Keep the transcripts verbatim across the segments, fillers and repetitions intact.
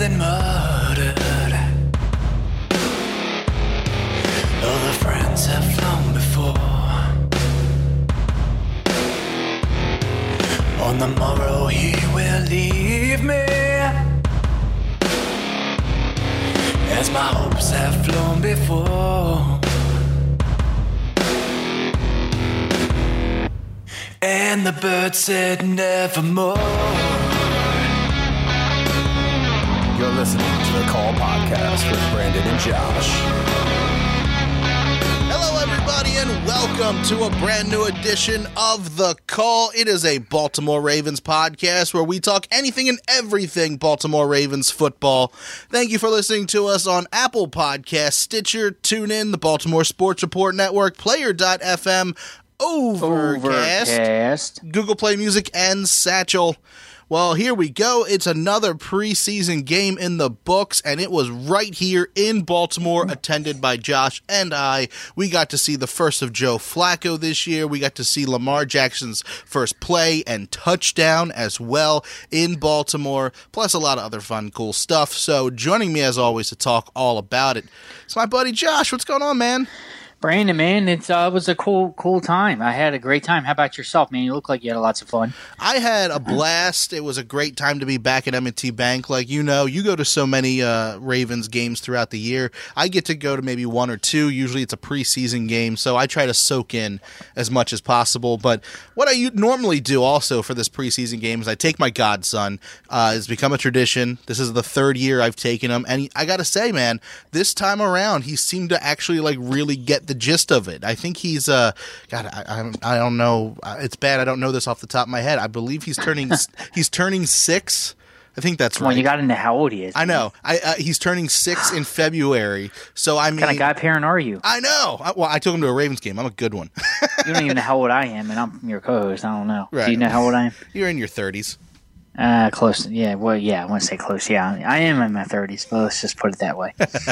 been murdered. All the friends have flown before. On the morrow he will leave me, as my hopes have flown before. And the bird said nevermore. You're listening to the Call Podcast with Brandon and Josh. Hello, everybody, and welcome to a brand new edition of The Call. It is a Baltimore Ravens podcast where we talk anything and everything Baltimore Ravens football. Thank you for listening to us on Apple Podcasts, Stitcher, TuneIn, the Baltimore Sports Report Network, Player dot f m, Overcast, Overcast, Google Play Music, and Satchel. Well, here we go. It's another preseason game in the books, and it was right here in Baltimore, attended by Josh and I. We got to see the first of Joe Flacco this year. We got to see Lamar Jackson's first play and touchdown as well in Baltimore, plus a lot of other fun, cool stuff. So joining me, as always, to talk all about it, it's my buddy Josh. What's going on, man? Brandon, man, it's, uh, it was a cool cool time. I had a great time. How about yourself, man? You look like you had lots of fun. I had a blast. It was a great time to be back at M and T Bank. Like, you know, you go to so many uh, Ravens games throughout the year. I get to go to maybe one or two. Usually it's a preseason game, so I try to soak in as much as possible. But what I normally do also for this preseason game is I take my godson. Uh, it's become a tradition. This is the third year I've taken him. And I got to say, man, this time around, he seemed to actually, like, really get the gist of it. I think he's uh God, I, I I don't know. It's bad. I don't know this off the top of my head. I believe he's turning he's turning six. I think that's Come right. on, you got into how old he is. I know. I uh, he's turning six in February. So I mean, what kind of guy parent are you? I know. I, well, I took him to a Ravens game. I'm a good one. You don't even know how old I am, and I'm your co-host. I don't know. Right. Do you know how old I am? You're in your thirties. Uh, close. Yeah, well, yeah, I want to say close. Yeah, I am in my thirties, but let's just put it that way.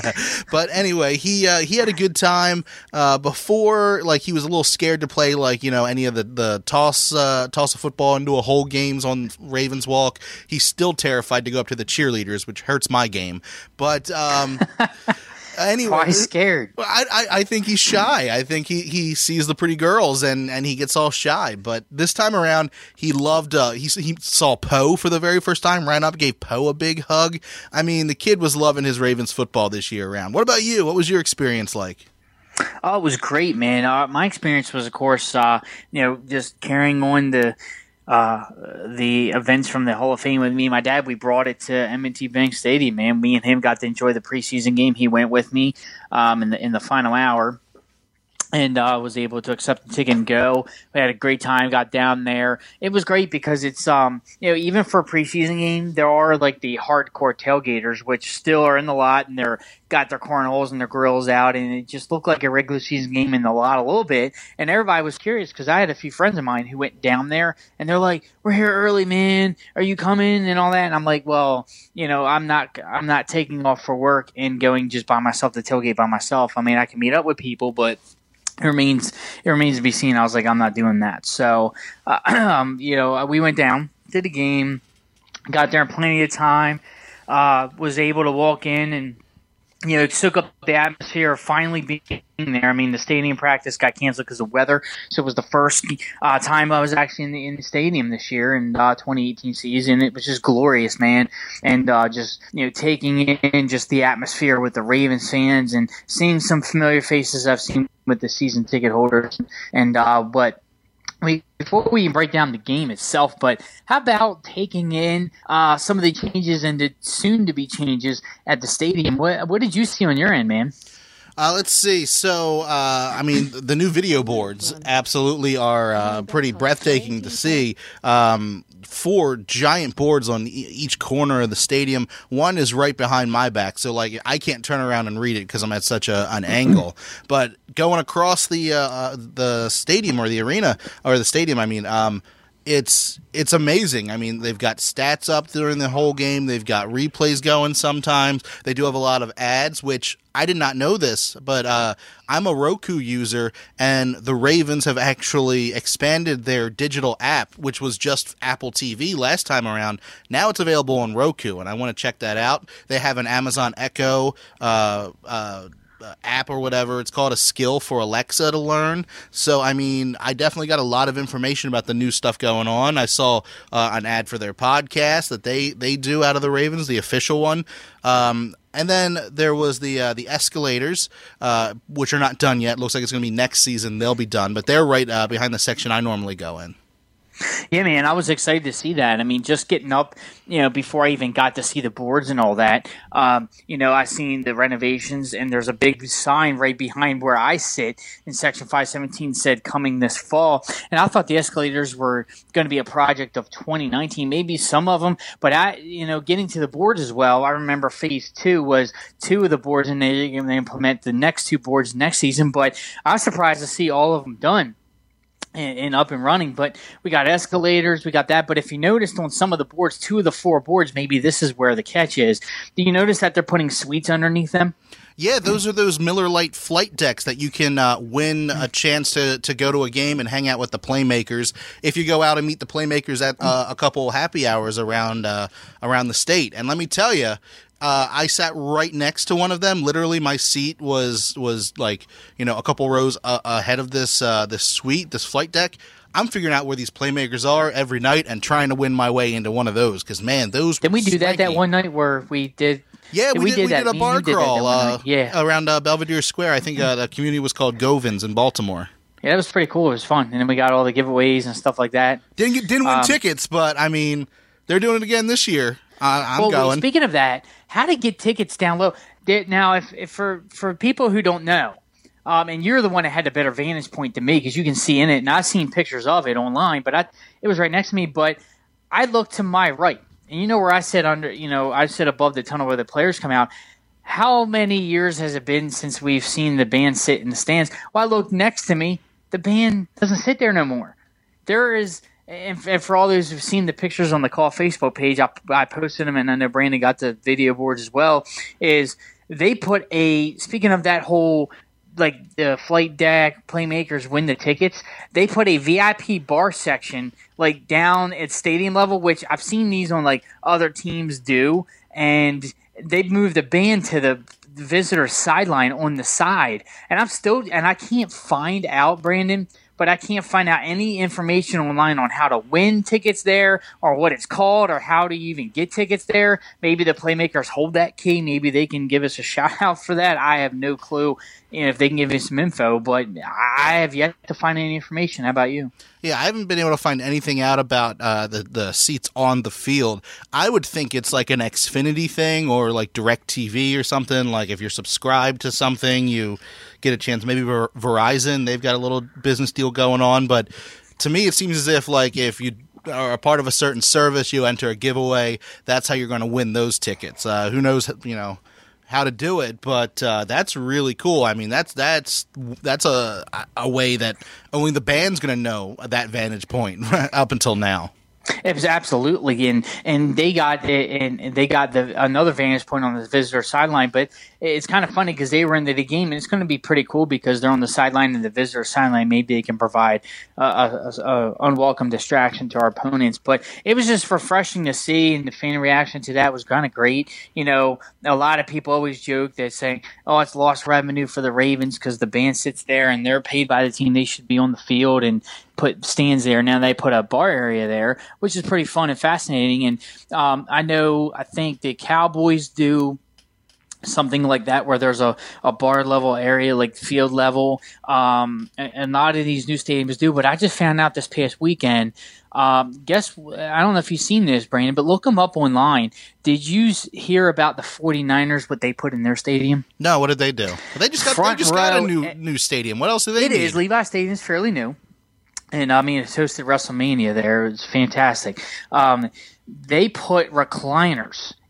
But anyway, he uh, he had a good time. Uh, before, like, he was a little scared to play, like, you know, any of the, the toss uh, toss a football into a hole games on Ravens Walk. He's still terrified to go up to the cheerleaders, which hurts my game. But um anyway, why scared? I, I I think he's shy. I think he, he sees the pretty girls and, and he gets all shy. But this time around, he loved. Uh, he he saw Poe for the very first time. Ran up, gave Poe a big hug. I mean, the kid was loving his Ravens football this year around. What about you? What was your experience like? Oh, it was great, man. Uh, my experience was, of course, uh, you know, just carrying on the. Uh, the events from the Hall of Fame with me and my dad. We brought it to M and T Bank Stadium, man. Me and him got to enjoy the preseason game. He went with me um, in the in the final hour. And I uh, was able to accept the ticket and go. We had a great time, got down there. It was great because it's, um, you know, even for a preseason game, there are like the hardcore tailgaters, which still are in the lot and they're got their cornholes and their grills out. And it just looked like a regular season game in the lot a little bit. And everybody was curious because I had a few friends of mine who went down there and they're like, "We're here early, man. Are you coming?" and all that. And I'm like, well, you know, I'm not, I'm not taking off for work and going just by myself to tailgate by myself. I mean, I can meet up with people, but It remains it remains to be seen. I was like, I'm not doing that. So, uh, um, you know, we went down, did the game, got there in plenty of time, uh, was able to walk in and, you know, soak up the atmosphere of finally being there. I mean, the stadium practice got canceled because of weather, so it was the first uh, time I was actually in the, in the stadium this year in uh, twenty eighteen season. It was just glorious, man, and uh, just, you know, taking in just the atmosphere with the Ravens fans and seeing some familiar faces I've seen with the season ticket holders, and uh, but. We, before we break down the game itself, but how about taking in uh, some of the changes and the soon-to-be changes at the stadium? What, what did you see on your end, man? Uh, let's see. So, uh, I mean, the new video boards absolutely are uh, pretty breathtaking to see. Um, four giant boards on e- each corner of the stadium. One is right behind my back, so like I can't turn around and read it because I'm at such a, an angle. But going across the uh, the stadium or the arena or the stadium, I mean. Um, it's it's amazing. I mean, they've got stats up during the whole game. They've got replays going sometimes. They do have a lot of ads, which I did not know this, but uh, I'm a Roku user, and the Ravens have actually expanded their digital app, which was just Apple T V last time around. Now it's available on Roku, and I want to check that out. They have an Amazon Echo uh, uh app or whatever. It's called a skill for Alexa to learn. So, I mean, I definitely got a lot of information about the new stuff going on. I saw uh, an ad for their podcast that they, they do out of the Ravens, the official one. Um, and then there was the uh, the escalators, uh, which are not done yet. Looks like it's going to be next season. They'll be done, but they're right uh, behind the section I normally go in. Yeah, man, I was excited to see that. I mean, just getting up, you know, before I even got to see the boards and all that, um, you know, I seen the renovations, and there's a big sign right behind where I sit in Section five seventeen said coming this fall. And I thought the escalators were going to be a project of twenty nineteen, maybe some of them. But, I, you know, getting to the boards as well, I remember phase two was two of the boards, and they, and they implement the next two boards next season. But I was surprised to see all of them done and up and running. But we got escalators, we got that. But if you noticed on some of the boards, two of the four boards, maybe this is where the catch is. Do you notice that they're putting suites underneath them? Yeah, those are those Miller Lite flight decks that you can uh, win a chance to, to go to a game and hang out with the playmakers. If you go out and meet the playmakers at uh, a couple happy hours around uh, around the state. And let me tell you, Uh, I sat right next to one of them. Literally, my seat was was like, you know, a couple rows uh, ahead of this uh, this suite, this flight deck. I'm figuring out where these playmakers are every night and trying to win my way into one of those because, man, those. Did we do swanky. that that one night where we did? Yeah, we, we did. We that. did a Me bar did crawl uh, yeah. around uh, Belvedere Square. I think uh, the community was called Govins in Baltimore. Yeah, that was pretty cool. It was fun, and then we got all the giveaways and stuff like that. Didn't get, didn't win um, tickets, but I mean, they're doing it again this year. Uh, I'm well, going. Speaking of that, how to get tickets down low? Now, if, if for for people who don't know, um, and you're the one that had the better vantage point than me because you can see in it, and I've seen pictures of it online, but I it was right next to me. But I looked to my right, and you know where I sit under, you know, I sit above the tunnel where the players come out. How many years has it been since we've seen the band sit in the stands? Well, I looked next to me, the band doesn't sit there no more. There is. And for all those who've seen the pictures on the Call Facebook page, I, I posted them, and I know Brandon got the video boards as well, is they put a – speaking of that whole, like, the flight deck, playmakers win the tickets, they put a V I P bar section, like, down at stadium level, which I've seen these on, like, other teams do, and they've moved the band to the visitor sideline on the side. And I'm still – and I can't find out, Brandon – but I can't find out any information online on how to win tickets there or what it's called or how to even get tickets there. Maybe the playmakers hold that key. Maybe they can give us a shout out for that. I have no clue, you know, if they can give us some info, but I have yet to find any information. How about you? Yeah, I haven't been able to find anything out about uh, the, the seats on the field. I would think it's like an Xfinity thing or like DirecTV or something. Like if you're subscribed to something, you get a chance. Maybe Ver- Verizon, they've got a little business deal going on. But to me, it seems as if like if you are a part of a certain service, you enter a giveaway. That's how you're going to win those tickets. Uh, who knows, you know, how to do it, but uh, that's really cool. I mean, that's that's that's a a way that only the band's going to know that vantage point up until now. It was absolutely, and and they got and they got the another vantage point on the visitor sideline. But it's kind of funny because they were into the game, and it's going to be pretty cool because they're on the sideline and the visitor sideline. Maybe they can provide a, a, a unwelcome distraction to our opponents. But it was just refreshing to see, and the fan reaction to that was kind of great. You know, a lot of people always joke that saying, "Oh, it's lost revenue for the Ravens because the band sits there and they're paid by the team; they should be on the field and put stands there." Now they put a bar area there, which is pretty fun and fascinating. And um, I know, I think the Cowboys do something like that where there's a, a bar level area, like field level. Um, and, and a lot of these new stadiums do, but I just found out this past weekend, um, guess, I don't know if you've seen this, Brandon, but look them up online. Did you hear about the 49ers, what they put in their stadium? No, what did they do? They just got, Front they just row, got a new new stadium. What else do they It need? is. Levi Stadium's fairly new. And, I mean, it's hosted WrestleMania there. It's fantastic. Um, they put recliners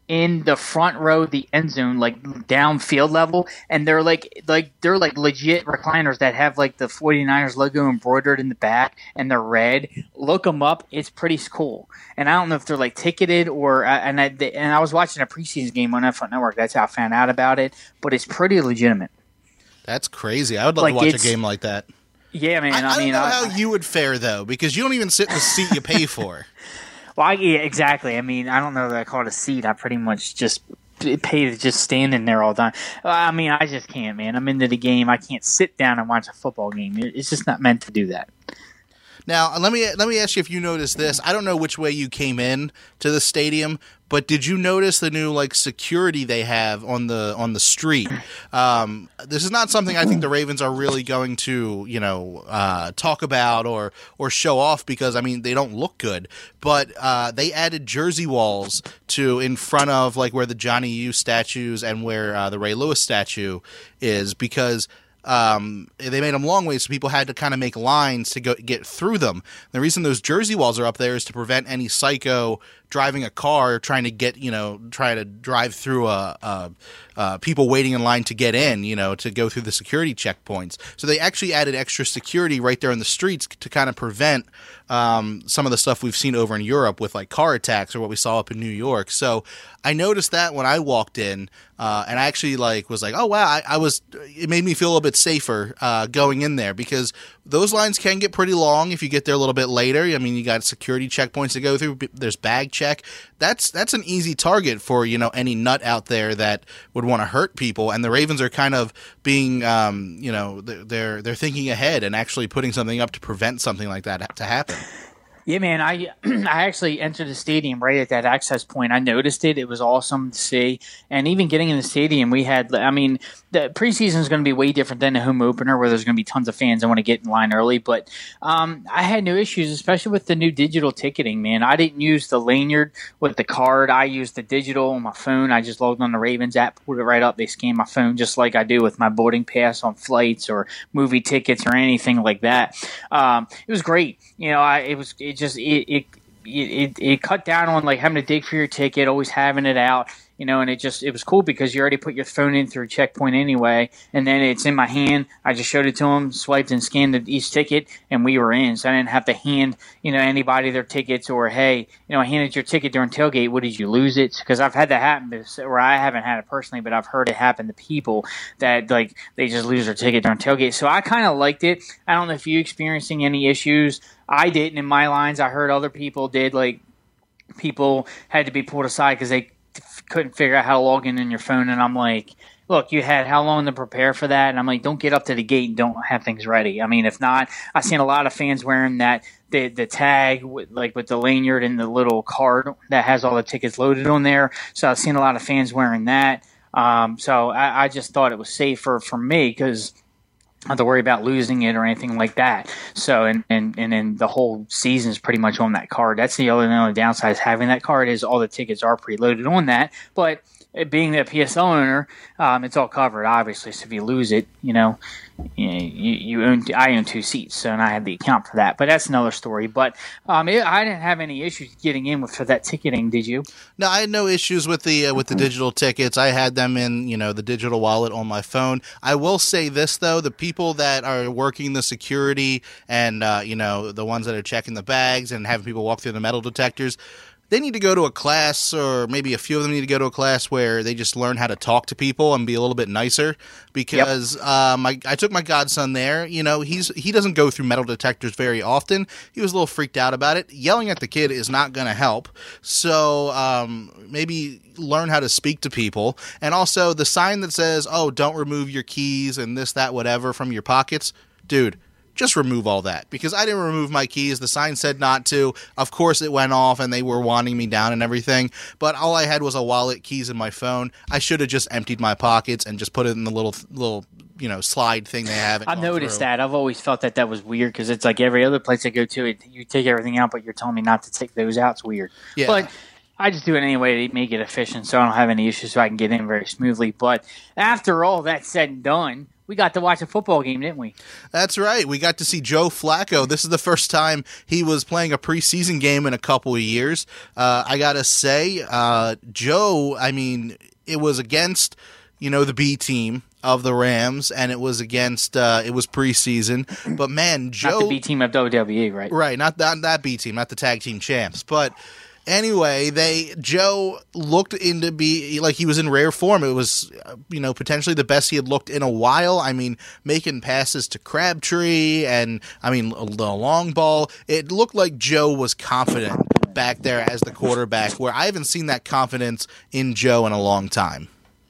in the front row of the end zone, like downfield level, and they're like like they're like legit recliners that have like the 49ers logo embroidered in the back, and they're red. Look them up; it's pretty cool. And I don't know if they're like ticketed or and I and I was watching a preseason game on F one Network. That's how I found out about it. But it's pretty legitimate. That's crazy. I would love Like, to watch a it's- game like that. Yeah, man. I, I, I don't mean, know I, how you would fare though, because you don't even sit in the seat you pay for. Well, I, yeah, exactly. I mean, I don't know that I call it a seat. I pretty much just pay to just stand in there all the time. I mean, I just can't, man. I'm into the game. I can't sit down and watch a football game. It's just not meant to do that. Now, let me let me ask you if you noticed this. I don't know which way you came in to the stadium, but did you notice the new like security they have on the on the street? Um, this is not something I think the Ravens are really going to, you know, uh, talk about or or show off because I mean they don't look good. But uh, they added jersey walls to in front of like where the Johnny U statues and where uh, the Ray Lewis statue is because. Um, they made them long ways so people had to kind of make lines to go get through them. The reason those jersey walls are up there is to prevent any psycho driving a car trying to get, you know, try to drive through a, a, a people waiting in line to get in, you know, to go through the security checkpoints. So they actually added extra security right there in the streets to kind of prevent um, some of the stuff we've seen over in Europe with like car attacks or what we saw up in New York. So I noticed that when I walked in, uh, and I actually like was like, oh wow, I, I was. It made me feel a little bit safer uh, going in there because those lines can get pretty long if you get there a little bit later. I mean, you got security checkpoints to go through. There's bag check. That's that's an easy target for you know any nut out there that would want to hurt people. And the Ravens are kind of being, um, you know, they're they're thinking ahead and actually putting something up to prevent something like that to happen. Yeah, man. I I actually entered the stadium right at that access point. I noticed it. It was awesome to see. And even getting in the stadium, we had, I mean, the preseason is going to be way different than the home opener where there's going to be tons of fans that want to get in line early. But um, I had no issues, especially with the new digital ticketing, man. I didn't use the lanyard with the card. I used the digital on my phone. I just logged on the Ravens app, pulled it right up. They scan my phone just like I do with my boarding pass on flights or movie tickets or anything like that. Um, it was great. You know, I, it was it just it, it it it cut down on like having to dig for your ticket, always having it out, you know, and it just it was cool because you already put your phone in through a checkpoint anyway, and then it's in my hand. I just showed it to them, swiped and scanned each ticket, and we were in. So I didn't have to hand you know anybody their tickets or hey, you know, I handed your ticket during tailgate. What did you lose it? Because I've had that happen, or I haven't had it personally, but I've heard it happen to people that like they just lose their ticket during tailgate. So I kind of liked it. I don't know if you experiencing any issues. I didn't in my lines. I heard other people did. Like people had to be pulled aside because they couldn't figure out how to log in on your phone. And I'm like, look, you had how long to prepare for that? And I'm like, don't get up to the gate and don't have things ready. I mean, if not, I've seen a lot of fans wearing that the the tag with, like with the lanyard and the little card that has all the tickets loaded on there. So I've seen a lot of fans wearing that. Um, so I, I just thought it was safer for me because I don't have to worry about losing it or anything like that. So, and, and, and then the whole season is pretty much on that card. That's the only, the only downside is having that card is all the tickets are preloaded on that. But it being the P S L owner, um, it's all covered, obviously. So if you lose it, you know, you, you own, I own two seats, so and I have the account for that. But that's another story. But um, it, I didn't have any issues getting in with for that ticketing. Did you? No, I had no issues with the uh, with the digital tickets. I had them in, you know, the digital wallet on my phone. I will say this though: the people that are working the security and uh, you know the ones that are checking the bags and having people walk through the metal detectors. They need to go to a class, or maybe a few of them need to go to a class where they just learn how to talk to people and be a little bit nicer. Because yep. um, I, I took my godson there. You know, he's he doesn't go through metal detectors very often. He was a little freaked out about it. Yelling at the kid is not going to help. So um, maybe learn how to speak to people. And also the sign that says, "Oh, don't remove your keys and this, that, whatever from your pockets," dude. Just remove all that, because I didn't remove my keys. The sign said not to. Of course, it went off, and they were wanting me down and everything. But all I had was a wallet, keys, and my phone. I should have just emptied my pockets and just put it in the little little you know slide thing they have. I've noticed through. that. I've always felt that that was weird because it's like every other place I go to, it, you take everything out, but you're telling me not to take those out. It's weird. Yeah. But I just do it anyway to make it efficient, so I don't have any issues, so I can get in very smoothly. But after all that said and done, we got to watch a football game, didn't we? That's right. We got to see Joe Flacco. This is the first time he was playing a preseason game in a couple of years. Uh, I got to say, uh, Joe, I mean, it was against, you know, the B team of the Rams, and it was against, uh, it was preseason. But, man, Joe... Not the B team of W W E, right? Right, not that, that B team, not the tag team champs. But... Anyway, they Joe looked into be like he was in rare form. It was, you know, potentially the best he had looked in a while. I mean, making passes to Crabtree and, I mean, the long ball. It looked like Joe was confident back there as the quarterback, where I haven't seen that confidence in Joe in a long time.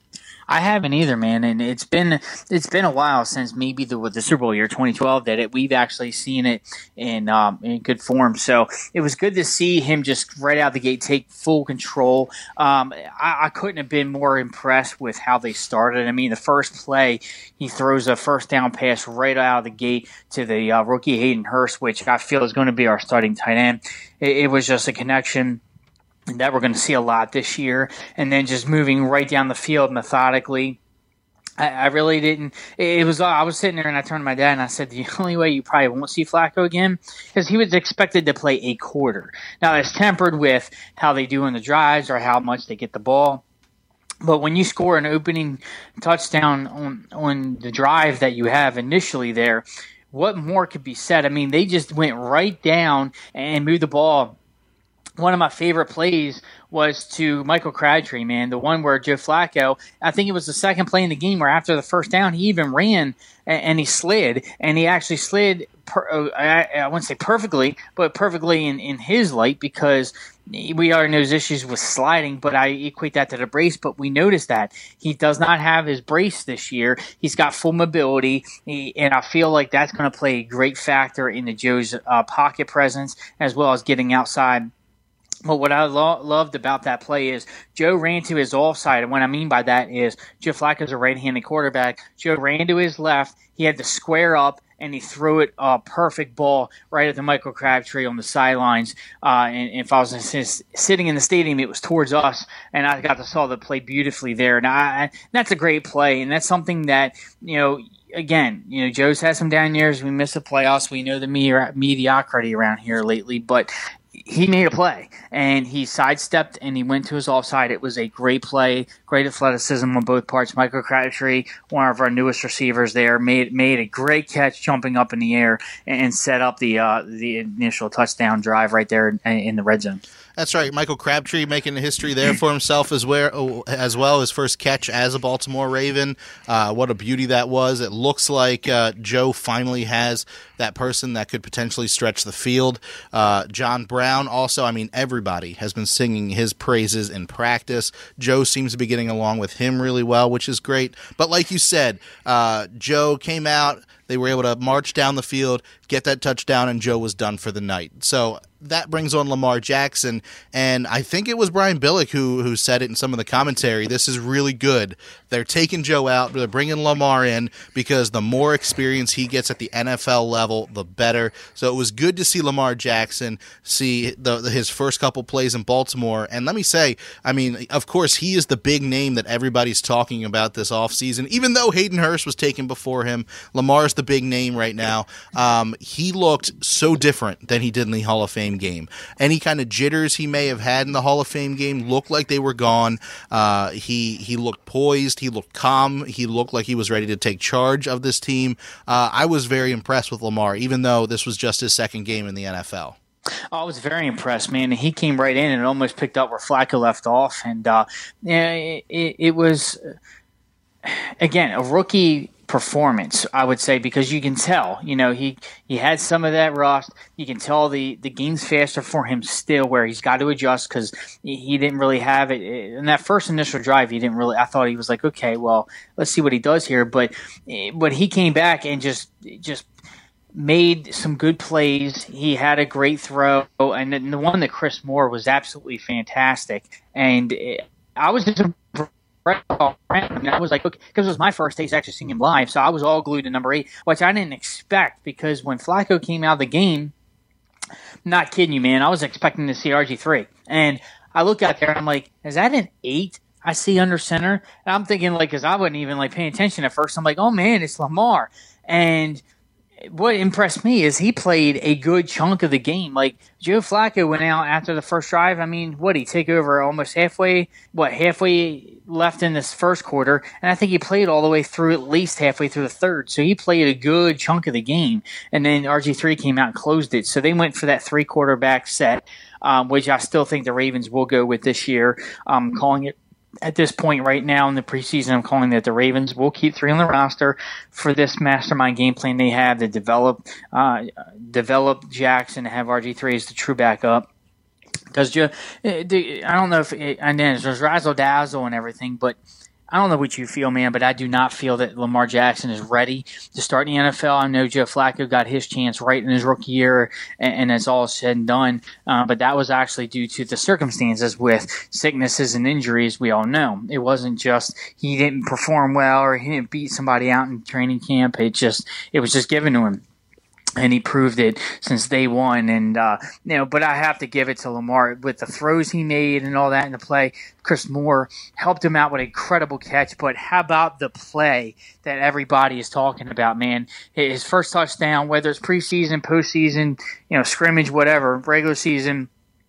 I haven't either, man, and it's been it's been a while since maybe the the Super Bowl year twenty twelve that it, we've actually seen it in um, in good form. So it was good to see him just right out the gate take full control. Um, I, I couldn't have been more impressed with how they started. I mean, the first play, he throws a first down pass right out of the gate to the uh, rookie Hayden Hurst, which I feel is going to be our starting tight end. It, it was just a connection that we're going to see a lot this year, and then just moving right down the field methodically. I, I really didn't. It was. I was sitting there, and I turned to my dad, and I said, "The only way you probably won't see Flacco again, because he was expected to play a quarter. Now, it's tempered with how they do in the drives or how much they get the ball." But when you score an opening touchdown on on the drive that you have initially there, what more could be said? I mean, they just went right down and moved the ball. One of my favorite plays was to Michael Crabtree, man, the one where Joe Flacco, I think it was the second play in the game where after the first down, he even ran and, and he slid, and he actually slid, per, I, I wouldn't say perfectly, but perfectly in, in his light, because we already know those issues with sliding, but I equate that to the brace. But we noticed that he does not have his brace this year. He's got full mobility, he, and I feel like that's going to play a great factor into Joe's uh, pocket presence as well as getting outside. But what I lo- loved about that play is Joe ran to his offside. And what I mean by that is Joe Flacco's a right-handed quarterback. Joe ran to his left. He had to square up, and he threw it a perfect ball right at the Michael Crabtree on the sidelines. Uh, and, and if I was just sitting in the stadium, it was towards us, and I got to saw the play beautifully there. And I, that's a great play, and that's something that, you know, again, you know, Joe's had some down years. We missed the playoffs. We know the medi- mediocrity around here lately, but he made a play, and he sidestepped, and he went to his offside. It was a great play, great athleticism on both parts. Michael Crabtree, one of our newest receivers there, made made a great catch jumping up in the air and set up the uh, the initial touchdown drive right there in, in the red zone. That's right. Michael Crabtree making history there for himself as well, as well. His first catch as a Baltimore Raven. Uh, what a beauty that was. It looks like uh, Joe finally has that person that could potentially stretch the field. Uh, John Brown also, I mean, everybody has been singing his praises in practice. Joe seems to be getting along with him really well, which is great. But like you said, uh, Joe came out. They were able to march down the field, get that touchdown, and Joe was done for the night. So that brings on Lamar Jackson, and I think it was Brian Billick who who said it in some of the commentary. This is really good. They're taking Joe out, they're bringing Lamar in, because the more experience he gets at the N F L level, the better. So it was good to see Lamar Jackson see the, the, his first couple plays in Baltimore. And let me say, I mean, of course, he is the big name that everybody's talking about this offseason. Even though Hayden Hurst was taken before him, Lamar's the big name right now. Um, he looked so different than he did in the Hall of Fame game. Any kind of jitters he may have had in the Hall of Fame game looked like they were gone. Uh, he he looked poised. He looked calm. He looked like he was ready to take charge of this team. Uh, I was very impressed with Lamar, even though this was just his second game in the N F L. I was very impressed, man. He came right in and almost picked up where Flacco left off. And uh, yeah, it, it was, again, a rookie performance, I would say, because you can tell, you know, he, he had some of that rust. You can tell the, the game's faster for him still, where he's got to adjust, because he, he didn't really have it. In that first initial drive, he didn't really – I thought he was like, okay, well, let's see what he does here. But but he came back and just just made some good plays. He had a great throw, and then the one that Chris Moore was absolutely fantastic. And I was just – and I was like, okay, because it was my first taste actually seeing him live, so I was all glued to number eight, which I didn't expect, because when Flacco came out of the game, not kidding you, man, I was expecting to see R G three. And I look out there and I'm like, is that an eight? I see under center, and I'm thinking like, because I wasn't even like paying attention at first. I'm like, oh man, it's Lamar. And what impressed me is he played a good chunk of the game. Like Joe Flacco went out after the first drive. I mean, what, he take over almost halfway, what, halfway left in this first quarter, and I think he played all the way through at least halfway through the third. So he played a good chunk of the game, and then R G three came out and closed it. So they went for that three quarterback set, um, which I still think the Ravens will go with this year. I'm calling it at this point right now in the preseason. I'm calling that the Ravens will keep three on the roster for this mastermind game plan they have to develop uh, develop Jackson, have R G three as the true backup. Because I don't know if it, and then there's razzle dazzle and everything, but I don't know what you feel, man. But I do not feel that Lamar Jackson is ready to start in the N F L. I know Joe Flacco got his chance right in his rookie year, and, and it's all said and done. Uh, but that was actually due to the circumstances with sicknesses and injuries. We all know it wasn't just he didn't perform well or he didn't beat somebody out in training camp. It just it was just given to him. And he proved it since day one. And, uh, you know, but I have to give it to Lamar with the throws he made and all that in the play. Chris Moore helped him out with an incredible catch. But how about the play that everybody is talking about, man? His first touchdown, whether it's preseason, postseason, you know, scrimmage, whatever, regular season,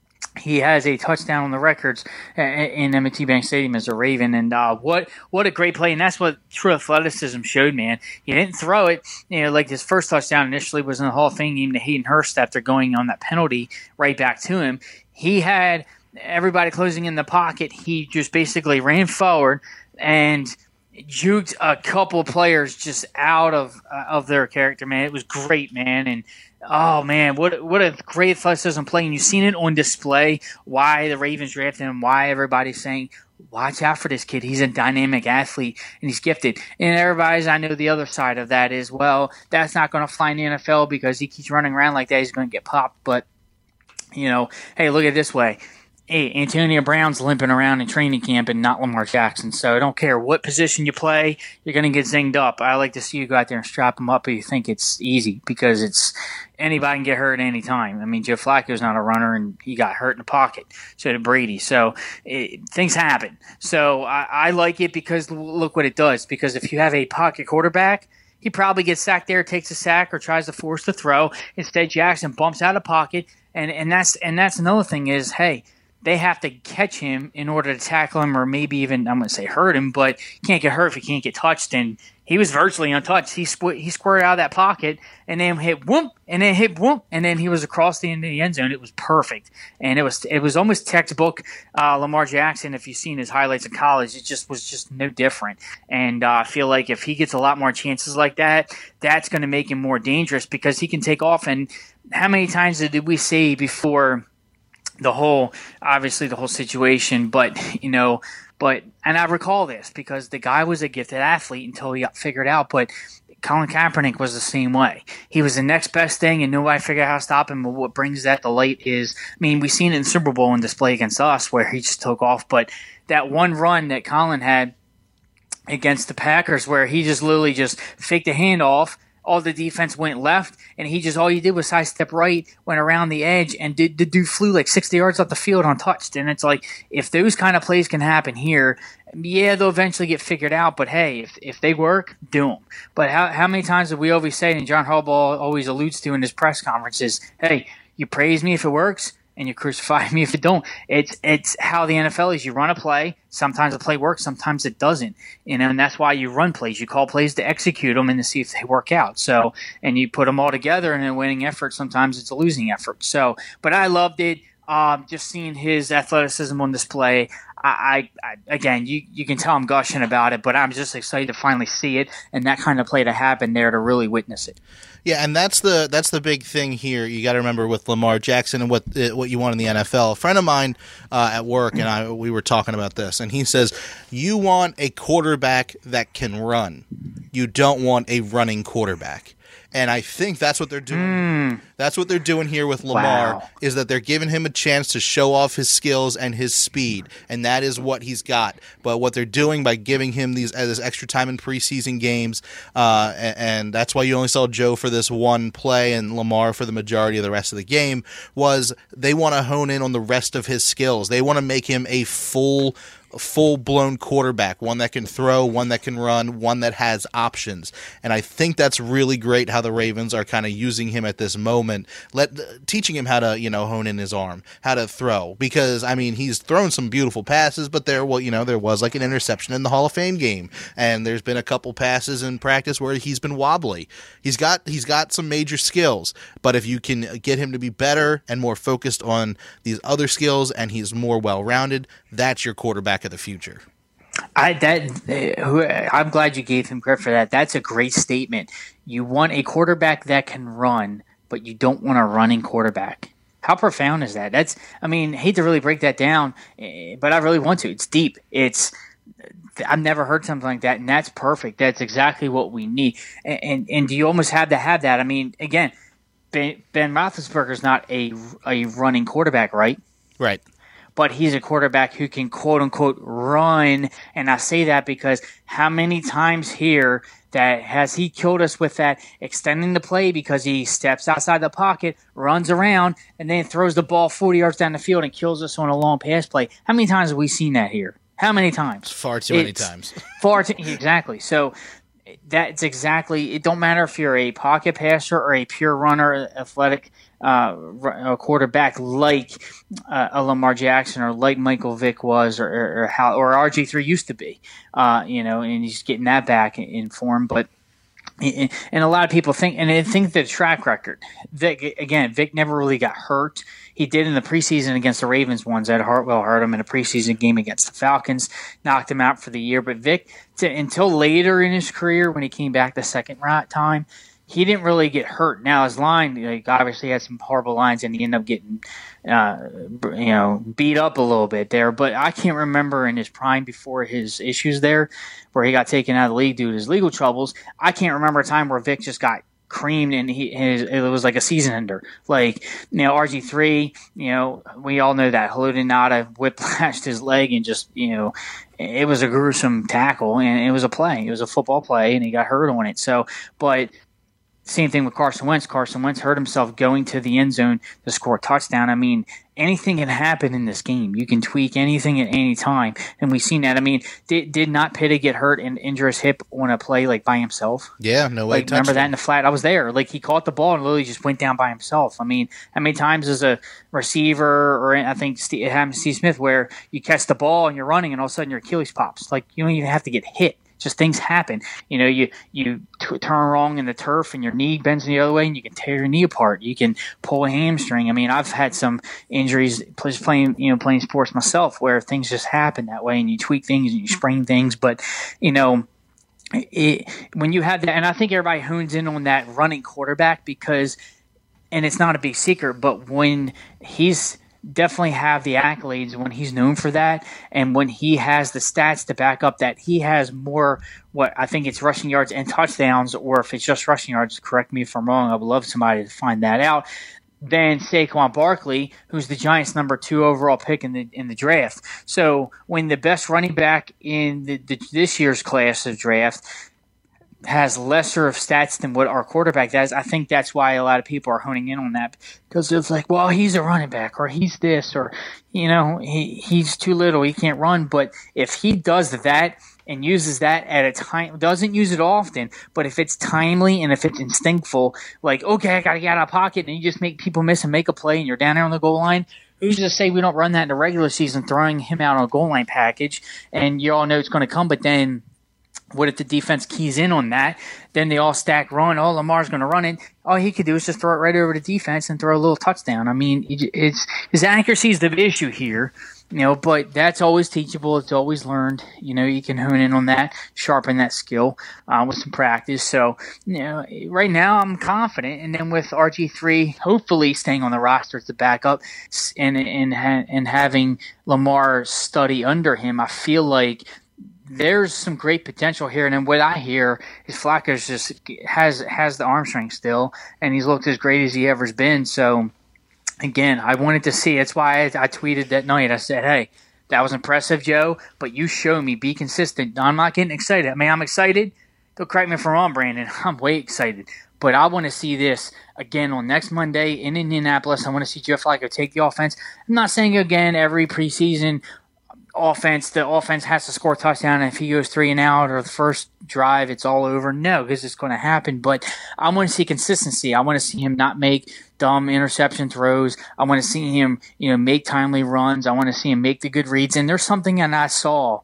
he has a touchdown on the records in M and T Bank Stadium as a Raven, and uh, what what a great play! And that's what true athleticism showed, man. He didn't throw it, you know, like his first touchdown initially was in the Hall of Fame game to Hayden Hurst after going on that penalty right back to him. He had everybody closing in the pocket. He just basically ran forward and juked a couple of players just out of uh, of their character, man. It was great, man, and. Oh, man, what what a great athleticism play. And you've seen it on display, why the Ravens drafted him, why everybody's saying, watch out for this kid. He's a dynamic athlete, and he's gifted. And everybody's, I know the other side of that is, well, that's not going to fly in the N F L because he keeps running around like that. He's going to get popped. But, you know, hey, look at it this way. Hey, Antonio Brown's limping around in training camp and not Lamar Jackson. So I don't care what position you play, you're going to get zinged up. I like to see you go out there and strap him up if you think it's easy because it's anybody can get hurt at any time. I mean, Joe Flacco's not a runner and he got hurt in the pocket. So did Brady. So it, things happen. So I, I like it because look what it does. Because if you have a pocket quarterback, he probably gets sacked there, takes a sack, or tries to force the throw. Instead, Jackson bumps out of pocket. And, and that's and that's another thing is, hey, they have to catch him in order to tackle him or maybe even, I'm going to say hurt him, but he can't get hurt if he can't get touched. And he was virtually untouched. He squ- he squirted out of that pocket and then hit whoop and then hit whoop and then he was across the end of the end zone. It was perfect. And it was it was almost textbook uh, Lamar Jackson. If you've seen his highlights in college, it just was just no different. And uh, I feel like if he gets a lot more chances like that, that's going to make him more dangerous because he can take off. And how many times did we see before – the whole, obviously the whole situation, but, you know, but, and I recall this because the guy was a gifted athlete until he got figured out, but Colin Kaepernick was the same way. He was the next best thing and nobody figured out how to stop him, but what brings that to light is, I mean, we've seen it in the Super Bowl on display against us where he just took off, but that one run that Colin had against the Packers where he just literally just faked a handoff, all the defense went left, and he just all he did was sidestep right, went around the edge, and did, the dude flew like sixty yards off the field untouched. And it's like, if those kind of plays can happen here, yeah, they'll eventually get figured out. But hey, if if they work, do them. But how how many times have we always say, and John Harbaugh always alludes to in his press conferences, hey, you praise me if it works, and you crucify me if it don't. It's it's how the N F L is. You run a play. Sometimes the play works. Sometimes it doesn't. You know, and that's why you run plays. You call plays to execute them and to see if they work out. So, and you put them all together in a winning effort. Sometimes it's a losing effort. So, but I loved it. Um, just seeing his athleticism on display. I, I, I again, you, you can tell I'm gushing about it, but I'm just excited to finally see it and that kind of play to happen there to really witness it. Yeah, and that's the that's the big thing here. You got to remember with Lamar Jackson and what uh, what you want in the N F L. A friend of mine uh, at work and I we were talking about this, and he says you want a quarterback that can run. You don't want a running quarterback. And I think that's what they're doing. Mm. That's what they're doing here with Lamar, wow. is that they're giving him a chance to show off his skills and his speed, and that is what he's got. But what they're doing by giving him these uh, this extra time in preseason games, uh, and, and that's why you only saw Joe for this one play and Lamar for the majority of the rest of the game, was they want to hone in on the rest of his skills. They want to make him a full full-blown quarterback, one that can throw, one that can run, one that has options. And I think that's really great how the Ravens are kind of using him at this moment, let teaching him how to, you know, hone in his arm, how to throw. Because, I mean, he's thrown some beautiful passes, but there, well, you know, there was like an interception in the Hall of Fame game, and there's been a couple passes in practice where he's been wobbly. He's got he's got some major skills, but if you can get him to be better and more focused on these other skills, and he's more well-rounded, that's your quarterback of the future. I that uh, I'm glad you gave him credit for that. That's a great statement. You want a quarterback that can run, but you don't want a running quarterback. How profound is that? That's I mean, hate to really break that down, but I really want to. It's deep. It's I've never heard something like that, and that's perfect. That's exactly what we need. And and, and you almost have to have that. I mean, again, Ben, Ben Roethlisberger is not a a running quarterback, right? Right. But he's a quarterback who can quote-unquote run, and I say that because how many times here that has he killed us with that extending the play because he steps outside the pocket, runs around, and then throws the ball forty yards down the field and kills us on a long pass play? How many times have we seen that here? How many times? Far too many times. Far too exactly. So that's exactly. It don't matter if you're a pocket passer or a pure runner, athletic uh, a quarterback like uh, a Lamar Jackson or like Michael Vick was, or or, or how or R G three used to be. Uh, you know, and he's getting that back in, in form, but. And a lot of people think, and they think the track record. Vic, again, Vic never really got hurt. He did in the preseason against the Ravens once. Ed Hartwell hurt him in a preseason game against the Falcons, knocked him out for the year. But Vic, to, until later in his career, when he came back the second time, he didn't really get hurt. Now his line, like, obviously had some horrible lines, and he ended up getting, uh, you know, beat up a little bit there. But I can't remember in his prime before his issues there, where he got taken out of the league due to his legal troubles. I can't remember a time where Vic just got creamed and he his, it was like a season ender. Like, you know, R G three, you know, we all know that Hallucinata whiplashed his leg and just, you know, it was a gruesome tackle, and it was a play. It was a football play, and he got hurt on it. So, but same thing with Carson Wentz. Carson Wentz hurt himself going to the end zone to score a touchdown. I mean, anything can happen in this game. You can tweak anything at any time, and we've seen that. I mean, did did not Pitta get hurt and injure his hip on a play like by himself? Yeah, no way. Like, remember that in the flat? I was there. Like, he caught the ball and literally just went down by himself. I mean, how many times as a receiver, or I think Steve, it happened to Steve Smith, where you catch the ball and you're running and all of a sudden your Achilles pops. Like, you don't even have to get hit. Just things happen. You know, you you t- turn wrong in the turf and your knee bends the other way and you can tear your knee apart. You can pull a hamstring. I mean, I've had some injuries just playing, you know, playing sports myself where things just happen that way, and you tweak things and you sprain things. But, you know, it, when you have that, and I think everybody hones in on that running quarterback because, and it's not a big secret, but when he's definitely have the accolades when he's known for that, and when he has the stats to back up that he has more, what I think it's rushing yards and touchdowns, or if it's just rushing yards, correct me if I'm wrong, I would love somebody to find that out, than Saquon Barkley, who's the Giants' number two overall pick in the in the draft. So when the best running back in the, the, this year's class of draft has lesser of stats than what our quarterback does, I think that's why a lot of people are honing in on that, because it's like, well, he's a running back, or he's this, or, you know, he he's too little, he can't run. But if he does that and uses that at a time, doesn't use it often, but if it's timely and if it's instinctful, like, okay, I got to get out of pocket, and you just make people miss and make a play, and you're down there on the goal line. Who's to say we don't run that in the regular season, throwing him out on a goal line package, and you all know it's going to come, but then what if the defense keys in on that? Then they all stack run. Oh, Lamar's going to run it. All he could do is just throw it right over to defense and throw a little touchdown. I mean, it's his accuracy is the issue here, you know. But that's always teachable. It's always learned. You know, you can hone in on that, sharpen that skill uh, with some practice. So, you know, right now I'm confident. And then with R G three, hopefully staying on the roster as the backup, and and and having Lamar study under him, I feel like there's some great potential here. And then what I hear is Flacco's just has has the arm strength still, and he's looked as great as he ever's been. So, again, I wanted to see. That's why I, I tweeted that night. I said, hey, that was impressive, Joe, but you show me. Be consistent. I'm not getting excited. I mean, I'm excited. Don't correct me if I'm wrong, Brandon. I'm way excited. But I want to see this again on next Monday in Indianapolis. I want to see Joe Flacco take the offense. I'm not saying, again, every preseason – offense, the offense has to score a touchdown, and if he goes three and out or the first drive, it's all over. No, because it's going to happen. But I want to see consistency. I want to see him not make dumb interception throws. I want to see him, you know, make timely runs. I want to see him make the good reads. And there's something that I saw.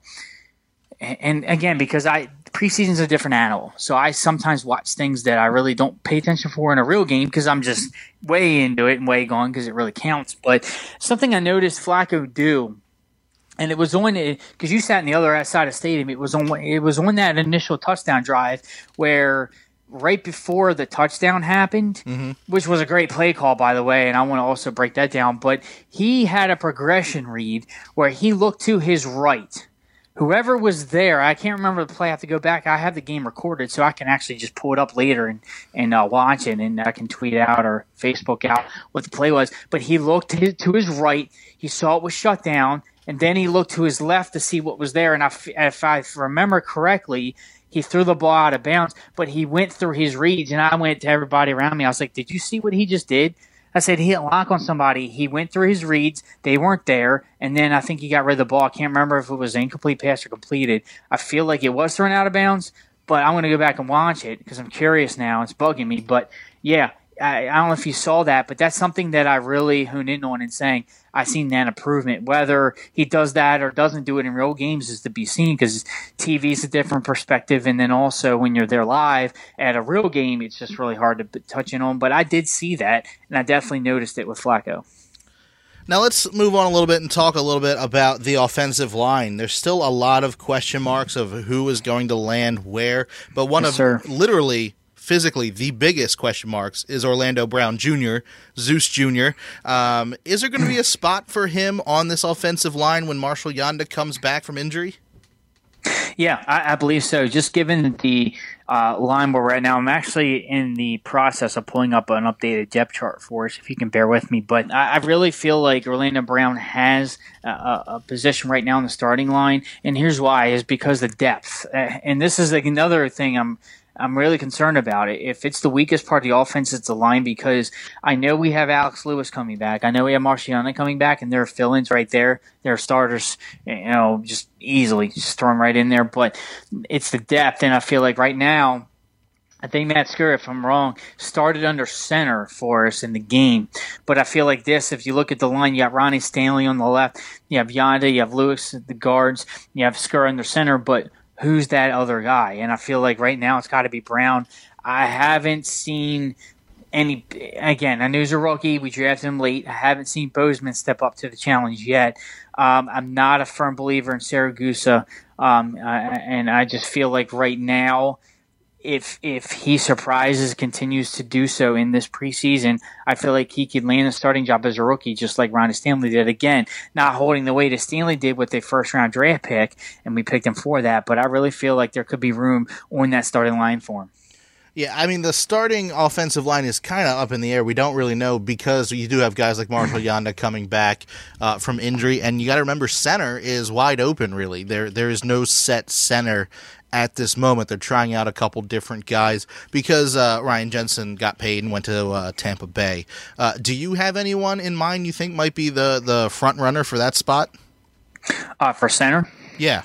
And again, because I preseason's a different animal, so I sometimes watch things that I really don't pay attention for in a real game because I'm just way into it and way gone because it really counts. But something I noticed Flacco do. And it was on because you sat on the other side of the stadium. It was on. It was on that initial touchdown drive where right before the touchdown happened, mm-hmm. which was a great play call, by the way. And I want to also break that down. But he had a progression read where he looked to his right. Whoever was there, I can't remember the play. I have to go back. I have the game recorded, so I can actually just pull it up later and and uh, watch it, and I can tweet out or Facebook out what the play was. But he looked to his, to his right. He saw it was shut down. And then he looked to his left to see what was there. And if I remember correctly, he threw the ball out of bounds. But he went through his reads, and I went to everybody around me. I was like, did you see what he just did? I said, he hit lock on somebody. He went through his reads. They weren't there. And then I think he got rid of the ball. I can't remember if it was an incomplete pass or completed. I feel like it was thrown out of bounds. But I'm going to go back and watch it because I'm curious now. It's bugging me. But, yeah, I, I don't know if you saw that. But that's something that I really honed in on and saying, I've seen that improvement. Whether he does that or doesn't do it in real games is to be seen because T V is a different perspective. And then also when you're there live at a real game, it's just really hard to touch in on. But I did see that, and I definitely noticed it with Flacco. Now let's move on a little bit and talk a little bit about the offensive line. There's still a lot of question marks of who is going to land where. But one yes, of sir. literally – physically, the biggest question marks is Orlando Brown Junior, Zeus Junior Um, is there going to be a spot for him on this offensive line when Marshall Yanda comes back from injury? Yeah, I, I believe so. Just given the uh, line where we're at now, I'm actually in the process of pulling up an updated depth chart for us, if you can bear with me. But I, I really feel like Orlando Brown has a, a position right now in the starting line, and here's why: is because of the depth. Uh, and this is like another thing I'm. I'm really concerned about it. If it's the weakest part of the offense, it's the line because I know we have Alex Lewis coming back. I know we have Marshall Yanda coming back, and there are fill-ins right there. There are starters, you know, just easily just throw them right in there. But it's the depth, and I feel like right now, I think Matt Skura, if I'm wrong, started under center for us in the game. But I feel like this, if you look at the line, you got Ronnie Stanley on the left, you have Yanda, you have Lewis at the guards, you have Skura under center, but who's that other guy? And I feel like right now it's got to be Brown. I haven't seen any – again, I know he's a rookie. We drafted him late. I haven't seen Bozeman step up to the challenge yet. Um, I'm not a firm believer in Saragusa, um, uh, and I just feel like right now if if he surprises, continues to do so in this preseason, I feel like he could land a starting job as a rookie just like Ronnie Stanley did. Again, not holding the weight as Stanley did with a first-round draft pick, and we picked him for that, but I really feel like there could be room on that starting line for him. Yeah, I mean, the starting offensive line is kind of up in the air. We don't really know because you do have guys like Marshall Yanda coming back uh, from injury, and you got to remember center is wide open, really. There, There is no set center at this moment. They're trying out a couple different guys because uh, Ryan Jensen got paid and went to uh, Tampa Bay. Uh, do you have anyone in mind you think might be the, the front runner for that spot? Uh, for center? Yeah.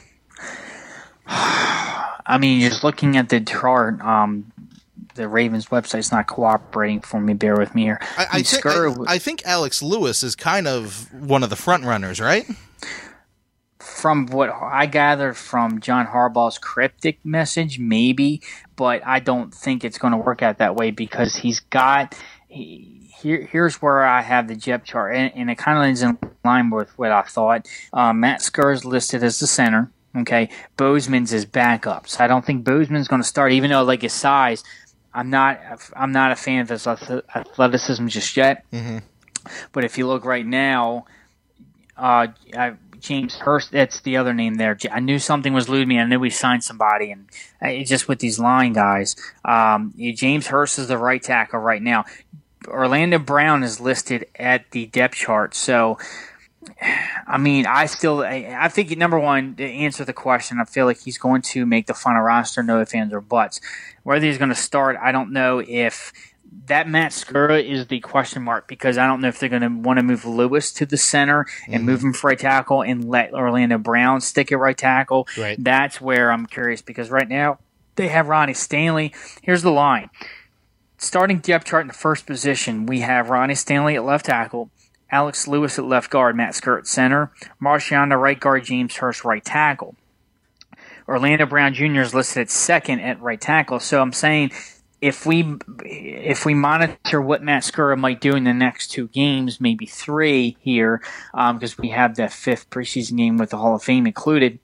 I mean, just looking at the chart, um, the Ravens website's not cooperating for me. Bear with me here. I, I, think, I, I think Alex Lewis is kind of one of the front runners, right? From what I gathered from John Harbaugh's cryptic message, maybe, but I don't think it's going to work out that way because he's got he, here. Here's where I have the depth chart, and, and it kind of is in line with what I thought. Uh, Matt Skura is listed as the center. Okay, Bozeman's his backup, so I don't think Bozeman's going to start, even though like his size. I'm not. I'm not a fan of his athleticism just yet. Mm-hmm. But if you look right now, uh, I, James Hurst. That's the other name there. I knew something was eluding me. I knew we signed somebody, and it's just with these line guys. Um, James Hurst is the right tackle right now. Orlando Brown is listed at the depth chart. So, I mean, I still. I, I think number one, to answer the question, I feel like he's going to make the final roster. No ifs, ands, or buts. Whether he's going to start, I don't know if that Matt Skura is the question mark because I don't know if they're going to want to move Lewis to the center and mm-hmm. move him for right tackle and let Orlando Brown stick at right tackle. Right. That's where I'm curious because right now they have Ronnie Stanley. Here's the line. Starting depth chart in the first position, we have Ronnie Stanley at left tackle, Alex Lewis at left guard, Matt Skura at center, Marchion right guard, James Hurst right tackle. Orlando Brown Junior is listed at second at right tackle. So I'm saying if we if we monitor what Matt Skura might do in the next two games, maybe three here, because um, we have that fifth preseason game with the Hall of Fame included,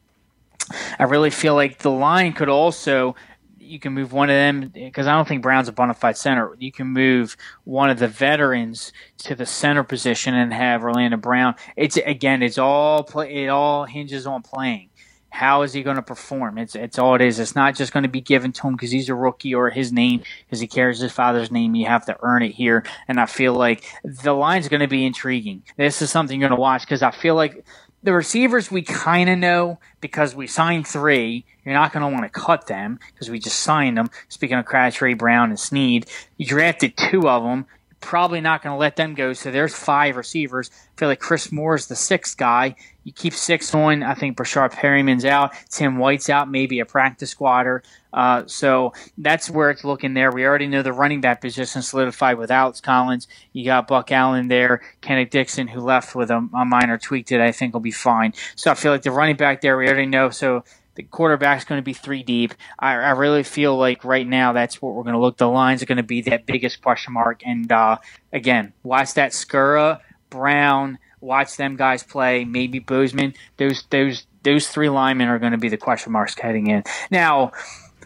I really feel like the line could also – you can move one of them because I don't think Brown's a bona fide center. You can move one of the veterans to the center position and have Orlando Brown. It's again, it's all play, it all hinges on playing. How is he going to perform? It's it's all it is. It's not just going to be given to him because he's a rookie or his name because he carries his father's name. You have to earn it here, and I feel like the line's going to be intriguing. This is something you're going to watch because I feel like the receivers we kind of know because we signed three. You're not going to want to cut them because we just signed them. Speaking of Crabtree, Brown, and Snead, you drafted two of them. You're probably not going to let them go. So there's five receivers. I feel like Chris Moore's the sixth guy. You keep six on. I think Brashard Perryman's out. Tim White's out, maybe a practice squatter. Uh, so that's where it's looking there. We already know the running back position solidified with Alex Collins. You got Buck Allen there. Kenneth Dixon, who left with a, a minor tweak that I think will be fine. So I feel like the running back there we already know. So the quarterback's going to be three deep. I, I really feel like right now that's what we're going to look. The lines are going to be that biggest question mark. And, uh, again, watch that Skura, Brown, watch them guys play, maybe Bozeman. Those those those three linemen are going to be the question marks heading in. Now,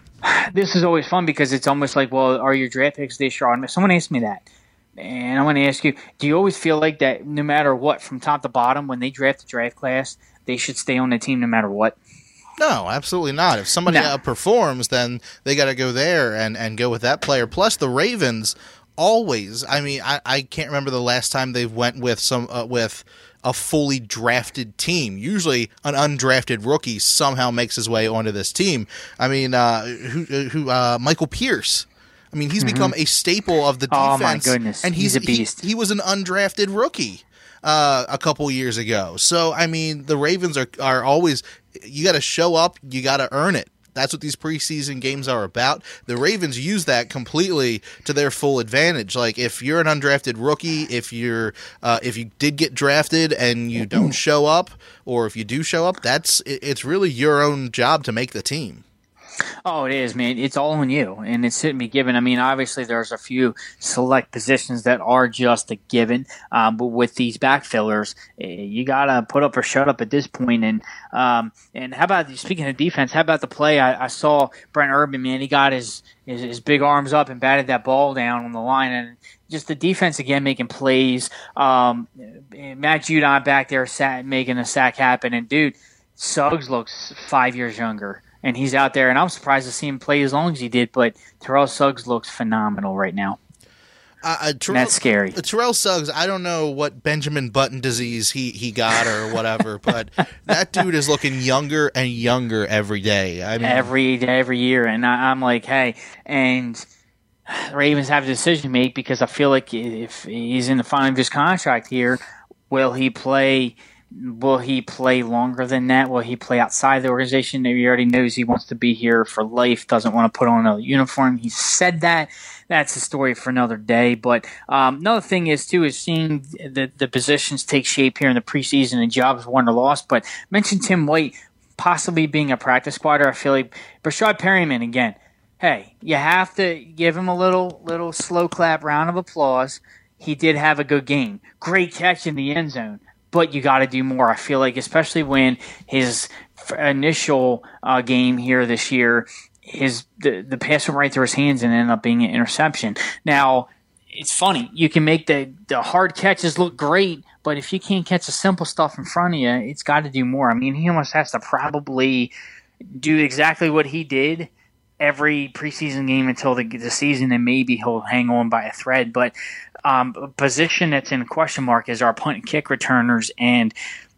this is always fun because it's almost like, well, are your draft picks this year? Someone asked me that. And I want to ask you, do you always feel like that no matter what, from top to bottom, when they draft the draft class, they should stay on the team no matter what? No, absolutely not. If somebody no. outperforms, then they got to go there and, and go with that player. Plus, the Ravens always. I mean, I, I can't remember the last time they've went with some uh, with a fully drafted team. Usually, an undrafted rookie somehow makes his way onto this team. I mean, uh, who who uh, Michael Pierce. I mean, he's mm-hmm. become a staple of the defense. Oh my goodness, and he's, he's a beast. He, he was an undrafted rookie uh, a couple years ago. So, I mean, the Ravens are are always. You got to show up. You got to earn it. That's what these preseason games are about. The Ravens use that completely to their full advantage. Like if you're an undrafted rookie, if you're uh, if you did get drafted and you don't show up, or if you do show up, that's it's really your own job to make the team. Oh, it is, man. It's all on you, and it shouldn't be given. I mean, obviously, there's a few select positions that are just a given, um, but with these backfillers, you gotta put up or shut up at this point. And um, and how about speaking of defense? How about the play? I, I saw Brent Urban, man. He got his, his his big arms up and batted that ball down on the line, and just the defense again making plays. Um, Matt Judon back there sat, making a sack happen, and dude, Suggs looks five years younger. And he's out there, and I'm surprised to see him play as long as he did, but Terrell Suggs looks phenomenal right now. Uh, uh, Terrell, that's scary. Uh, Terrell Suggs, I don't know what Benjamin Button disease he, he got or whatever, but that dude is looking younger and younger every day. I mean, every every year, and I, I'm like, hey, and the Ravens have a decision to make because I feel like if he's in the final of his contract here, will he play – Will he play longer than that? Will he play outside the organization? He already knows he wants to be here for life, doesn't want to put on another uniform. He said that. That's a story for another day. But um, another thing is, too, is seeing the, the positions take shape here in the preseason and jobs won or lost. But mention Tim White possibly being a practice squatter. I feel like Brashard Perryman, again, hey, you have to give him a little little slow clap round of applause. He did have a good game. Great catch in the end zone. But you got to do more. I feel like, especially when his initial uh, game here this year, his the, the pass went right through his hands and ended up being an interception. Now, it's funny. You can make the, the hard catches look great, but if you can't catch the simple stuff in front of you, it's got to do more. I mean, he almost has to probably do exactly what he did every preseason game until the, the season, and maybe he'll hang on by a thread. But um, a position that's in question mark is our punt and kick returners. And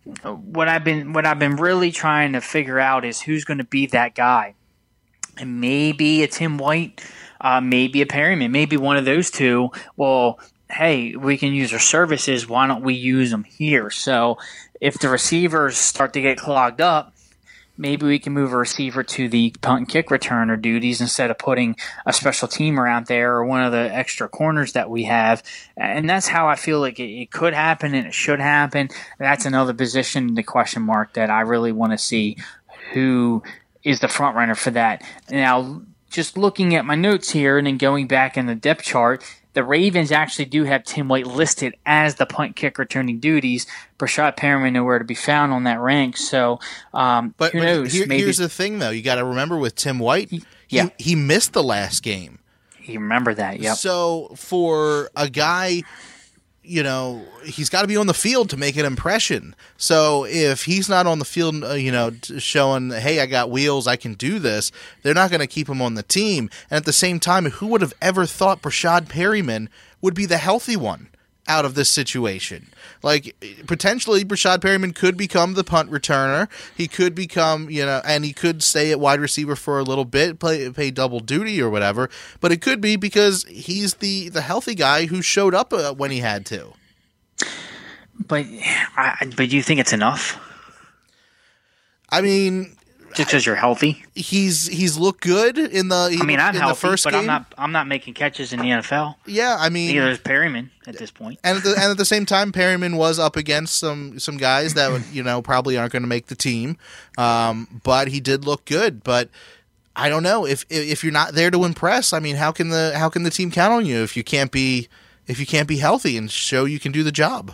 what I've been what I've been really trying to figure out is who's going to be that guy. And maybe a Tim White. uh, maybe a Perryman, maybe one of those two. Well, hey, we can use our services. Why don't we use them here? So if the receivers start to get clogged up, maybe we can move a receiver to the punt and kick returner duties instead of putting a special teamer out there or one of the extra corners that we have. And that's how I feel like it, it could happen and it should happen. That's another position, the question mark, that I really want to see who is the front runner for that. Now, just looking at my notes here and then going back in the depth chart, the Ravens actually do have Tim White listed as the punt kick returning duties. Brashad Perriman nowhere to be found on that rank. So, um, but, who but knows? Here, Maybe, here's the thing, though. You got to remember with Tim White, he, yeah. he missed the last game. You remember that, yep. So for a guy, you know, he's got to be on the field to make an impression. So if he's not on the field, uh, you know, showing, hey, I got wheels, I can do this, they're not going to keep him on the team. And at the same time, who would have ever thought Brashad Perriman would be the healthy one out of this situation? Like, potentially, Brashad Perriman could become the punt returner. He could become, you know, and he could stay at wide receiver for a little bit, play pay double duty or whatever. But it could be because he's the, the healthy guy who showed up uh, when he had to. But, I, but do you think it's enough? I mean, just because you're healthy, he's he's looked good in the. I mean, I'm in healthy, the first but game. I'm not. I'm not making catches in the N F L. Yeah, I mean, neither is Perriman at this point. And at the, and at the same time, Perriman was up against some some guys that would, you know, probably aren't going to make the team. Um, but he did look good. But I don't know if if you're not there to impress. I mean, how can the how can the team count on you if you can't be if you can't be healthy and show you can do the job?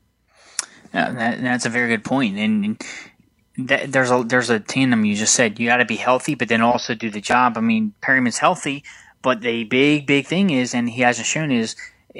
Yeah, that, that's a very good point. And, and that, there's a there's a tandem you just said. You got to be healthy, but then also do the job. I mean, Perryman's healthy, but the big big thing is, and he hasn't shown, is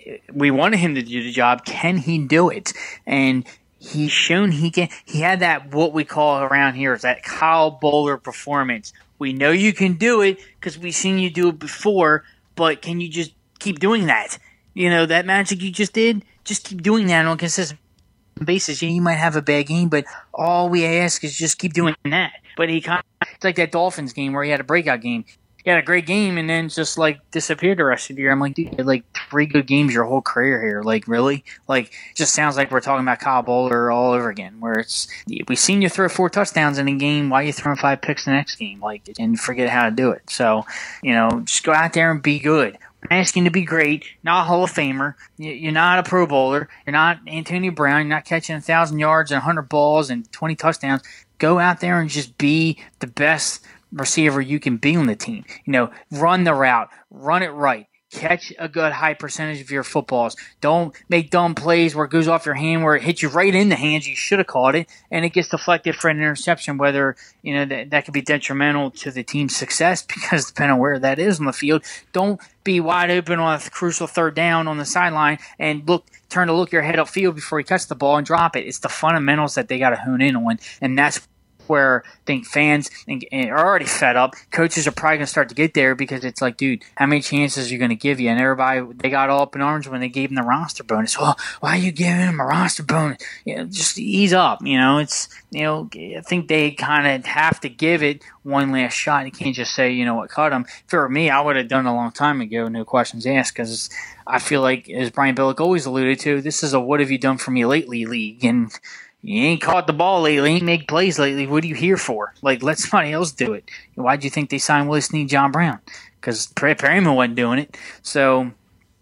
we wanted him to do the job. Can he do it? And he's shown he can. He had that, what we call around here, is that Kyle Bowler performance. We know you can do it because we've seen you do it before, but can you just keep doing that? You know, that magic you just did, just keep doing that on a consistent basis. Yeah, you might have a bad game, but all we ask is just keep doing that. But he kind of, it's like that Dolphins game where he had a breakout game. He had a great game and then just like disappeared the rest of the year. I'm like, dude, you had like three good games your whole career here. Like, really? Like, it just sounds like we're talking about Kyle Bowler all over again, where it's, we've seen you throw four touchdowns in a game. Why are you throwing five picks the next game? Like, and forget how to do it. So, you know, just go out there and be good. I'm asking to be great, not a Hall of Famer. You're not a Pro Bowler. You're not Antonio Brown. You're not catching a thousand yards and a hundred balls and twenty touchdowns. Go out there and just be the best receiver you can be on the team. You know, run the route, run it right, catch a good high percentage of your footballs. Don't make dumb plays where it goes off your hand, where it hits you right in the hands. You should have caught it, and it gets deflected for an interception. Whether, you know, that, that could be detrimental to the team's success, because depending on where that is on the field. Don't be wide open on a crucial third down on the sideline and look turn to look your head upfield before you catch the ball and drop it. It's the fundamentals that they got to hone in on, and that's where I think fans are already fed up. Coaches are probably going to start to get there, because it's like, dude, how many chances are you going to give you? And everybody, they got all up in arms when they gave him the roster bonus. Well, why are you giving him a roster bonus? You know, just ease up. You know, it's, you know, I think they kind of have to give it one last shot. You can't just say, you know what, cut him. If it were me, I would have done it a long time ago, no questions asked, because I feel like, as Brian Billick always alluded to, this is a what have you done for me lately league. And you ain't caught the ball lately, ain't made plays lately. What are you here for? Like, let somebody else do it. Why'd you think they signed Willie Snead, John Brown? Because Perryman wasn't doing it. So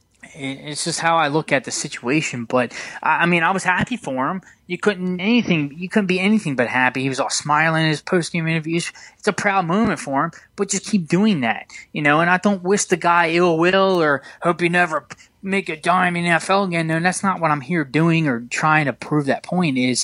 it's just how I look at the situation. But I mean, I was happy for him. You couldn't anything. You couldn't be anything but happy. He was all smiling in his post-game interviews. It's a proud moment for him. But just keep doing that, you know. And I don't wish the guy ill will or hope he never make a dime in the N F L again. No, that's not what I'm here doing or trying to prove. That point is,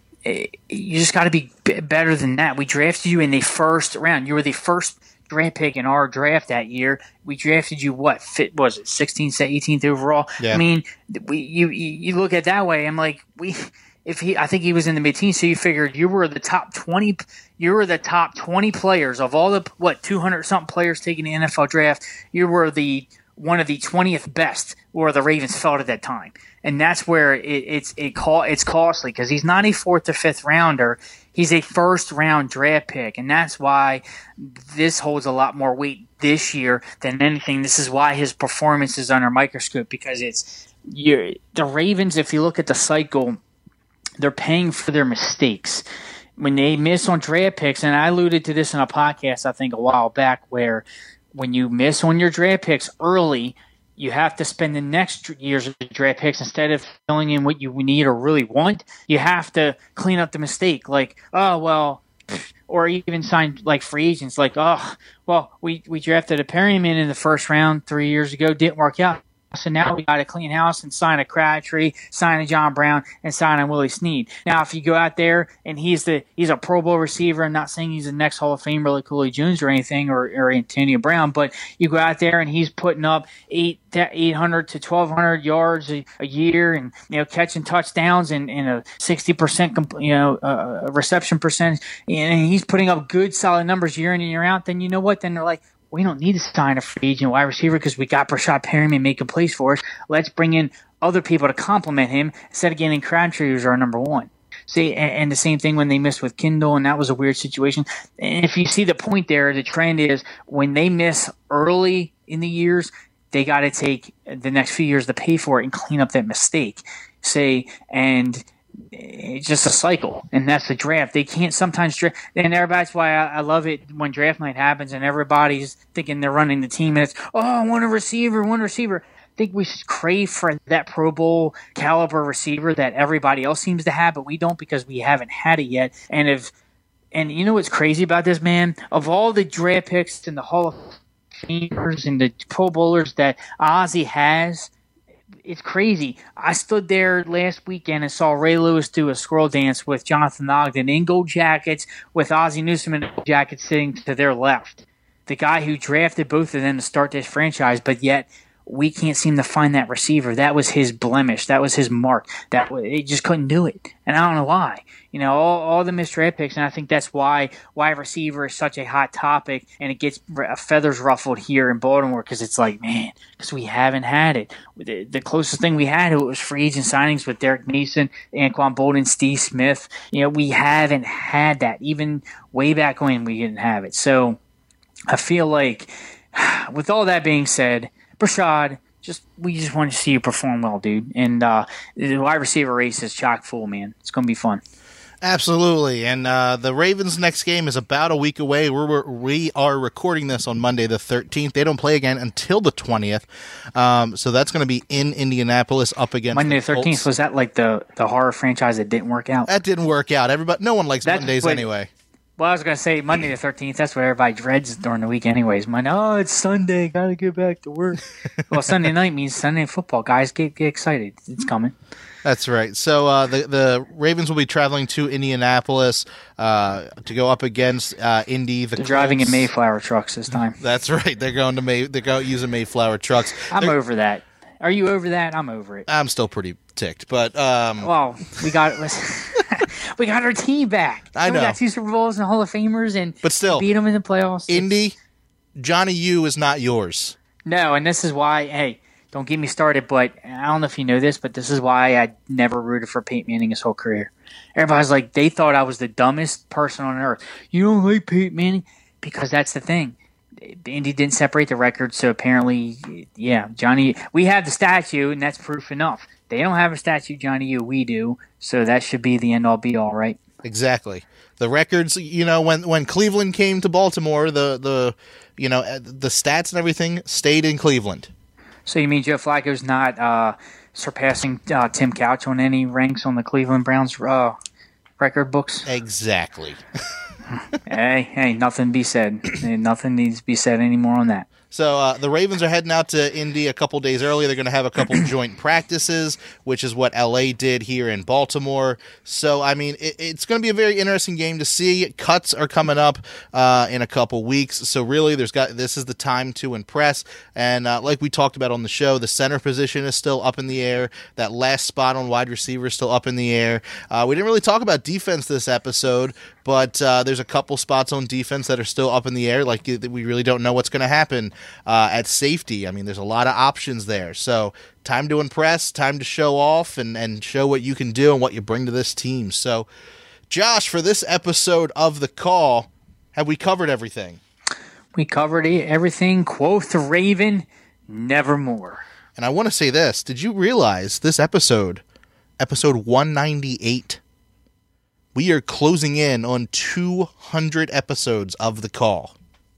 you just got to be better than that. We drafted you in the first round. You were the first draft pick in our draft that year. We drafted you, what, fit was it, sixteenth, eighteenth overall? Yeah. I mean, we you you look at it that way, I'm like, we if he I think he was in the mid-teens, so you figured you were the top twenty you were the top twenty players of all the, what, two hundred something players taking the N F L draft. You were the one of the twentieth best where the Ravens felt at that time. And that's where it, it's it call, it's costly because he's not a fourth or fifth rounder. He's a first round draft pick. And that's why this holds a lot more weight this year than anything. This is why his performance is under a microscope, because it's you're, the Ravens, if you look at the cycle, they're paying for their mistakes. When they miss on draft picks, and I alluded to this in a podcast I think a while back, where when you miss on your draft picks early, you have to spend the next year's draft picks instead of filling in what you need or really want. You have to clean up the mistake. Like, oh, well, or even sign like free agents. Like, oh, well, we, we drafted a Perryman in the first round three years ago. Didn't work out. So now we got to clean house and sign a Crabtree, sign a John Brown, and sign a Willie Snead. Now, if you go out there and he's the he's a Pro Bowl receiver, I'm not saying he's the next Hall of Famer like Cooley Jones or anything, or, or Antonio Brown, but you go out there and he's putting up eight eight hundred to twelve hundred yards a, a year, and you know catching touchdowns and, and a sixty percent you know uh, reception percentage, and he's putting up good solid numbers year in and year out. Then you know what? Then they're like, we don't need to sign a free agent wide receiver because we got Brashad Perryman making plays for us. Let's bring in other people to complement him instead of getting Crabtree, who's our number one. See, and, and the same thing when they missed with Kindle, and that was a weird situation. And if you see the point there, the trend is when they miss early in the years, they got to take the next few years to pay for it and clean up that mistake. Say, and it's just a cycle, and that's the draft. They can't sometimes draft, and that's why I, I love it when draft night happens and everybody's thinking they're running the team, and it's, oh, I want a receiver, one receiver. I think we should crave for that Pro Bowl caliber receiver that everybody else seems to have, but we don't because we haven't had it yet. And if, and you know what's crazy about this, man? Of all the draft picks and the Hall of Famers and the Pro Bowlers that Ozzie has, it's crazy. I stood there last weekend and saw Ray Lewis do a squirrel dance with Jonathan Ogden in gold jackets with Ozzie Newsome in gold jackets sitting to their left. The guy who drafted both of them to start this franchise, but yet we can't seem to find that receiver. That was his blemish. That was his mark. That it just couldn't do it, and I don't know why. You know, all, all the missed draft picks, and I think that's why wide receiver is such a hot topic, and it gets feathers ruffled here in Baltimore because it's like, man, because we haven't had it. The, the closest thing we had it was free agent signings with Derek Mason, Anquan Bolden, Steve Smith. You know, we haven't had that. Even way back when, we didn't have it. So I feel like, with all that being said, Brashad, just we just want to see you perform well, dude. And uh, the wide receiver race is chock full, man. It's going to be fun. Absolutely. And uh, the Ravens' next game is about a week away. We're, we are recording this on Monday the thirteenth. They don't play again until the twentieth. Um, so that's going to be in Indianapolis up against Monday the thirteenth. Colts. Was that like the, the horror franchise that didn't work out? That didn't work out. Everybody, no one likes That's Mondays what, anyway. Well, I was going to say Monday the thirteenth. That's what everybody dreads during the week anyways. Monday, oh, it's Sunday. Got to get back to work. Well, Sunday night means Sunday football. Guys, get, get excited. It's coming. That's right. So uh, the the Ravens will be traveling to Indianapolis uh, to go up against uh, Indy. The They're driving in Colts. Mayflower trucks this time. That's right. They're going to May. They're going using Mayflower trucks. I'm They're, over that. Are you over that? I'm over it. I'm still pretty ticked, but um, well, we got we got our team back. I know. We got two Super Bowls and Hall of Famers, and but still beat them in the playoffs. Indy, Johnny U is not yours. No, and this is why. Hey, don't get me started. But I don't know if you know this, but this is why I never rooted for Peyton Manning his whole career. Everybody's like, they thought I was the dumbest person on earth. You don't like Peyton Manning because that's the thing. Indy didn't separate the record, so apparently, yeah, Johnny. We have the statue, and that's proof enough. They don't have a statue, Johnny U. We do, so that should be the end all be all, right? Exactly. The records, you know, when when Cleveland came to Baltimore, the the you know the stats and everything stayed in Cleveland. So you mean Joe Flacco's not uh, surpassing uh, Tim Couch on any ranks on the Cleveland Browns uh, record books? Exactly. hey, hey, nothing be said. Nothing needs to be said anymore on that. So uh, the Ravens are heading out to Indy a couple days early. They're going to have a couple joint practices, which is what L A did here in Baltimore. So, I mean, it, it's going to be a very interesting game to see. Cuts are coming up uh, in a couple weeks. So, really, there's got this is the time to impress. And uh, like we talked about on the show, the center position is still up in the air. That last spot on wide receiver is still up in the air. Uh, we didn't really talk about defense this episode, but uh, there's a couple spots on defense that are still up in the air. Like, we really don't know what's going to happen uh, at safety. I mean, there's a lot of options there. So time to impress, time to show off, and, and show what you can do and what you bring to this team. So, Josh, for this episode of The Call, have we covered everything? We covered everything. Quoth the Raven, nevermore. And I want to say this. Did you realize this episode, episode one ninety-eight, we are closing in on two hundred episodes of The Call.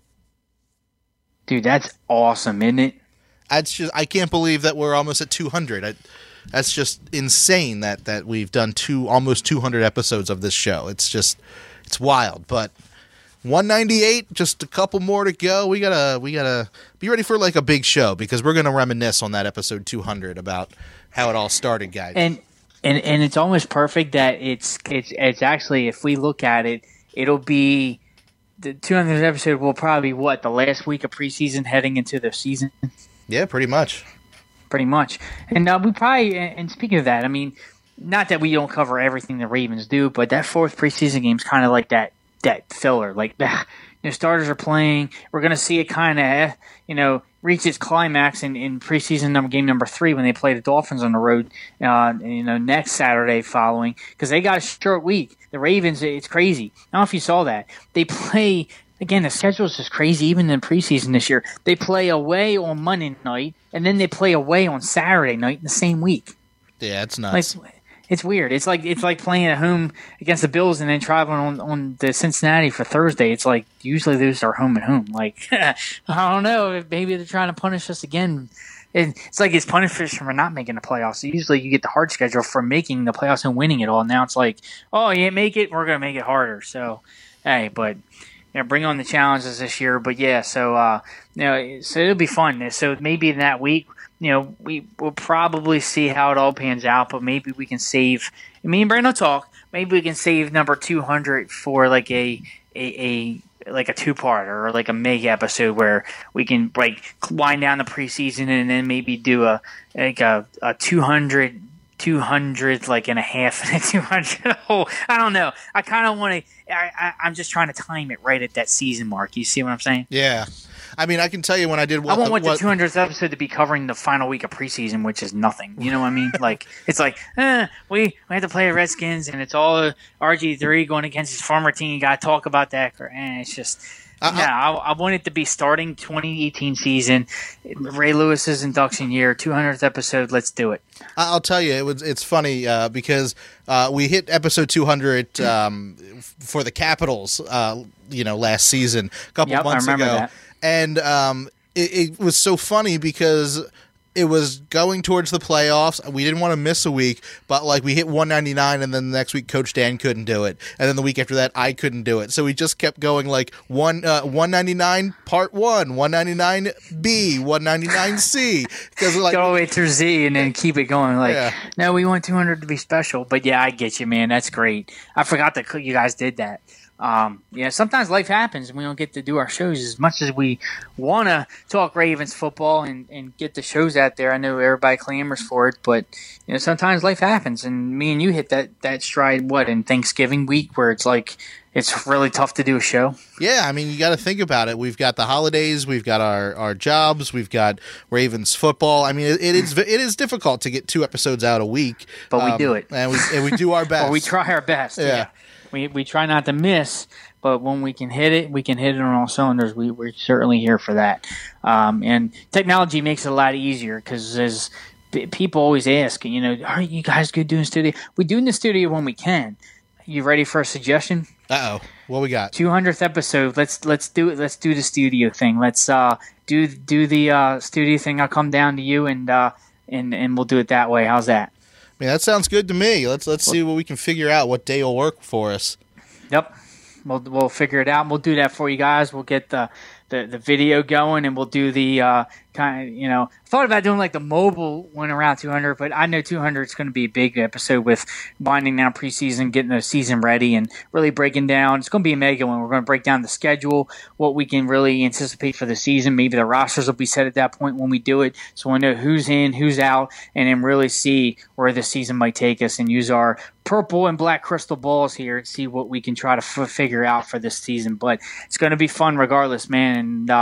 Dude, that's awesome, isn't it? That's just, I can't believe that we're almost at two hundred. I, that's just insane that, that we've done two almost two hundred episodes of this show. It's just, it's wild. But one ninety-eight, just a couple more to go. We gotta we gotta be ready for like a big show because we're gonna reminisce on that episode two hundred about how it all started, guys. And and and it's almost perfect that it's it's it's actually, if we look at it, it'll be the two hundredth episode will probably be what, the last week of preseason heading into the season. Yeah, pretty much. Pretty much. And uh, we probably, and speaking of that, I mean, not that we don't cover everything the Ravens do, but that fourth preseason game is kind of like that that filler. Like, you know, starters are playing. We're going to see it kind of, you know, reach its climax in, in preseason number game number three when they play the Dolphins on the road, uh, you know, next Saturday following, because they got a short week. The Ravens, it's crazy. I don't know if you saw that. They play, again, the schedule is just crazy, even in preseason this year. They play away on Monday night, and then they play away on Saturday night in the same week. Yeah, it's nuts. Like, it's weird. It's like it's like playing at home against the Bills and then traveling on, on to Cincinnati for Thursday. It's like usually those are home and home. Like, I don't know. Maybe they're trying to punish us again. And it's like it's punishment for not making the playoffs. So usually you get the hard schedule for making the playoffs and winning it all. Now it's like, oh, you didn't make it, we're going to make it harder. So, hey, but you know, bring on the challenges this year. But yeah, so uh, you know, so it'll be fun. So maybe in that week, you know, we will probably see how it all pans out, but maybe we can save. Me and Brandon will talk. Maybe we can save number two hundred for like a a, a like a two-parter or like a mega episode where we can like wind down the preseason and then maybe do a like a, a two hundred, two hundred like and a half and a two hundred. Oh, I don't know. I kind of want to. I, I I'm just trying to time it right at that season mark. You see what I'm saying? Yeah. I mean, I can tell you when I did. What I won't the, want what, the two hundredth episode to be covering the final week of preseason, which is nothing. You know what I mean? Like it's like eh, we we have to play the Redskins, and it's all R G three going against his former team. You got to talk about that. Or, eh, it's just uh, yeah. I, I want it to be starting twenty eighteen season, Ray Lewis's induction year, two hundredth episode. Let's do it. I'll tell you, it was it's funny uh, because uh, we hit episode two hundred um, for the Capitals, uh, you know, last season, a couple yep, months I remember ago. That. And um, it, it was so funny because it was going towards the playoffs. We didn't want to miss a week, but like we hit one ninety-nine, and then the next week Coach Dan couldn't do it, and then the week after that I couldn't do it. So we just kept going like one uh, one ninety-nine part one, one ninety-nine B, one ninety-nine C, because like go all the way through Z and then keep it going. Like yeah. No, we want two hundred to be special, but yeah, I get you, man. That's great. I forgot that you guys did that. Um, yeah, sometimes life happens and we don't get to do our shows as much as we want to talk Ravens football and, and get the shows out there. I know everybody clamors for it, but you know, sometimes life happens, and me and you hit that, that stride, what, in Thanksgiving week where it's like, it's really tough to do a show. Yeah, I mean, you got to think about it. We've got the holidays, we've got our, our jobs, we've got Ravens football. I mean, it, it is it is difficult to get two episodes out a week, but we um, do it, and we and we do our best. Or we try our best. Yeah. yeah. We we try not to miss, but when we can hit it, we can hit it on all cylinders. We, we're certainly here for that. Um, and technology makes it a lot easier because as people always ask, you know, are you guys good doing studio? We do in the studio when we can. You ready for a suggestion? Uh oh, what we got? two hundredth episode. Let's let's do it. Let's do the studio thing. Let's uh do do the uh, studio thing. I'll come down to you and uh and and we'll do it that way. How's that? I mean, that sounds good to me. Let's let's see what we can figure out. What day will work for us? Yep, we'll we'll figure it out. We'll do that for you guys. We'll get the the, the video going, and we'll do the uh, kind of, you know, I thought about doing like the mobile one around two hundred, but I know two hundred is going to be a big episode with winding down preseason, getting the season ready, and really breaking down. It's going to be a mega one. We're going to break down the schedule, what we can really anticipate for the season. Maybe the rosters will be set at that point when we do it, so we'll know who's in, who's out, and then really see where the season might take us and use our purple and black crystal balls here and see what we can try to f- figure out for this season. But it's going to be fun regardless, man. And uh,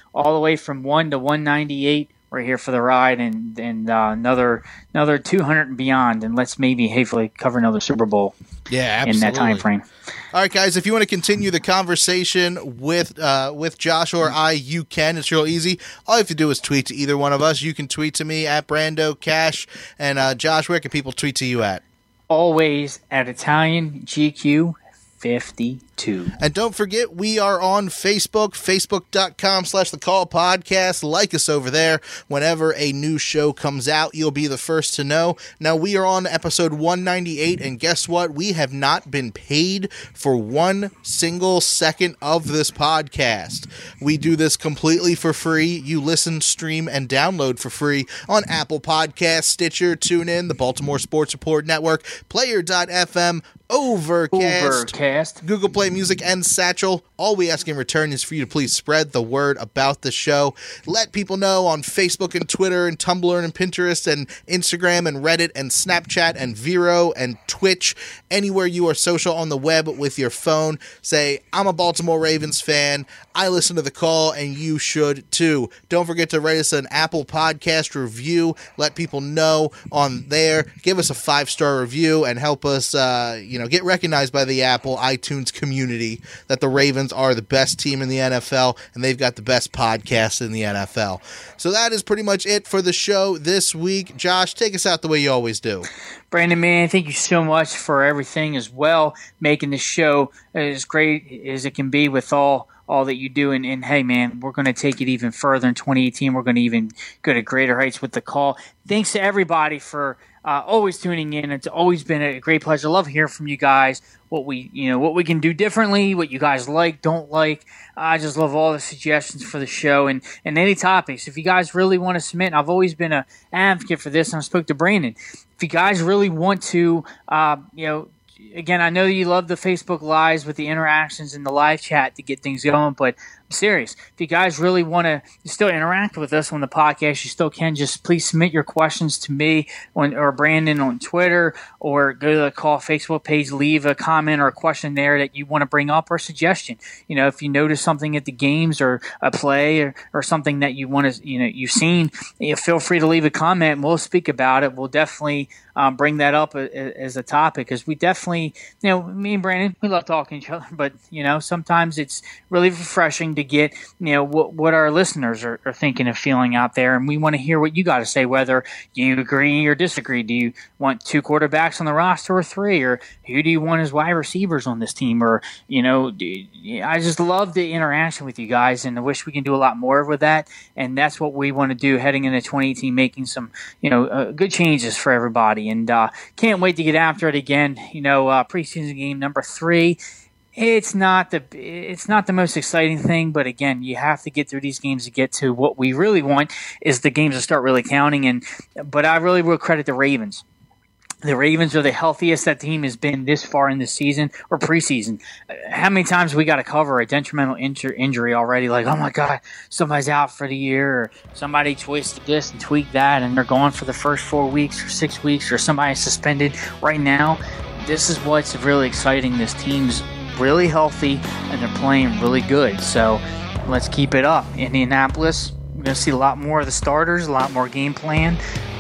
all the way from one to one ninety-eight. We're here for the ride, and and uh, another another two hundred and beyond, and let's maybe hopefully cover another Super Bowl. Yeah, absolutely. In that time frame. All right, guys, if you want to continue the conversation with uh, with Josh or I, you can. It's real easy. All you have to do is tweet to either one of us. You can tweet to me at Brando Cash, and uh, Josh, where can people tweet to you at? Always at Italian G Q fifty-two. And don't forget, we are on Facebook, facebook.com slash the call podcast. Like us over there. Whenever a new show comes out, you'll be the first to know. Now, we are on episode one ninety-eight, and guess what? We have not been paid for one single second of this podcast. We do this completely for free. You listen, stream, and download for free on Apple Podcasts, Stitcher, TuneIn, the Baltimore Sports Report Network, Player dot f m, Overcast, Overcast, Google Play Music, and Satchel. All we ask in return is for you to please spread the word about the show. Let people know on Facebook and Twitter and Tumblr and Pinterest and Instagram and Reddit and Snapchat and Vero and Twitch. Anywhere you are social on the web with your phone, say, I'm a Baltimore Ravens fan. I listen to The Call, and you should too. Don't forget to write us an Apple Podcast review. Let people know on there. Give us a five-star review and help us, uh, you know, get recognized by the Apple iTunes community that the Ravens are the best team in the N F L, and they've got the best podcast in the N F L. So that is pretty much it for the show this week. Josh, take us out the way you always do. Brandon, man, thank you so much for everything as well, making this show as great as it can be with all all that you do. And, and hey, man, we're going to take it even further in twenty eighteen. We're going to even go to greater heights with The Call. Thanks to everybody for uh, always tuning in. It's always been a great pleasure. I love hearing from you guys, what we, you know, what we can do differently, what you guys like, don't like. I just love all the suggestions for the show and, and any topics. If you guys really want to submit, and I've always been an advocate for this, and I spoke to Brandon. If you guys really want to, uh, you know, again, I know you love the Facebook Lives with the interactions and the live chat to get things going, but I'm serious. If you guys really want to still interact with us on the podcast, you still can. Just please submit your questions to me on, or Brandon on Twitter, or go to the Call Facebook page, leave a comment or a question there that you want to bring up or a suggestion. You know, if you notice something at the games or a play or, or something that you want to, you know, you've seen, you know, feel free to leave a comment and we'll speak about it. We'll definitely um, bring that up a, a, as a topic, because we definitely, you know, me and Brandon, we love talking to each other, but, you know, sometimes it's really refreshing to get, you know, what, what our listeners are, are thinking and feeling out there. And we want to hear what you got to say, whether you agree or disagree. Do you want two quarterbacks on the roster or three? Or who do you want as wide receivers on this team? Or, you know, do, I just love the interaction with you guys, and I wish we can do a lot more with that. And that's what we want to do heading into twenty eighteen, making some, you know, uh, good changes for everybody. And uh, can't wait to get after it again. You know, uh, preseason game number three. It's not the it's not the most exciting thing, but again, you have to get through these games to get to what we really want, is the games to start really counting. And but I really will credit the Ravens. The Ravens are the healthiest that team has been this far in the season or preseason. How many times we got to cover a detrimental injur- injury already? Like, oh my God, somebody's out for the year, or somebody twisted this and tweaked that, and they're gone for the first four weeks or six weeks, or somebody's suspended right now. This is what's really exciting. This team's really healthy, and they're playing really good. So let's keep it up. Indianapolis, we're going to see a lot more of the starters, a lot more game plan.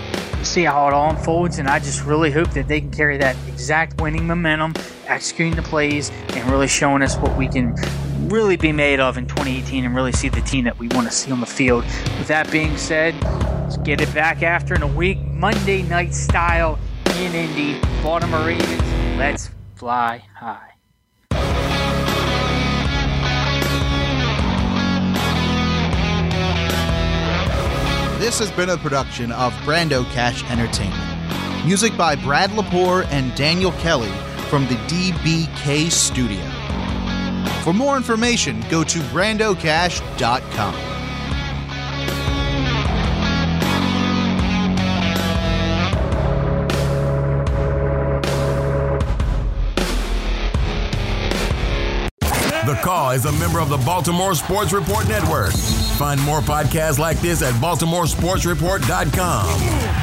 See how it all unfolds, and I just really hope that they can carry that exact winning momentum, executing the plays, and really showing us what we can really be made of in twenty eighteen, and really see the team that we want to see on the field. With that being said, let's get it back after in a week, Monday night style in Indy. Baltimore Ravens, let's fly high. This has been a production of Brando Cash Entertainment. Music by Brad Lepore and Daniel Kelly from the D B K Studio. For more information, go to brando cash dot com. The Call is a member of the Baltimore Sports Report Network. Find more podcasts like this at baltimore sports report dot com.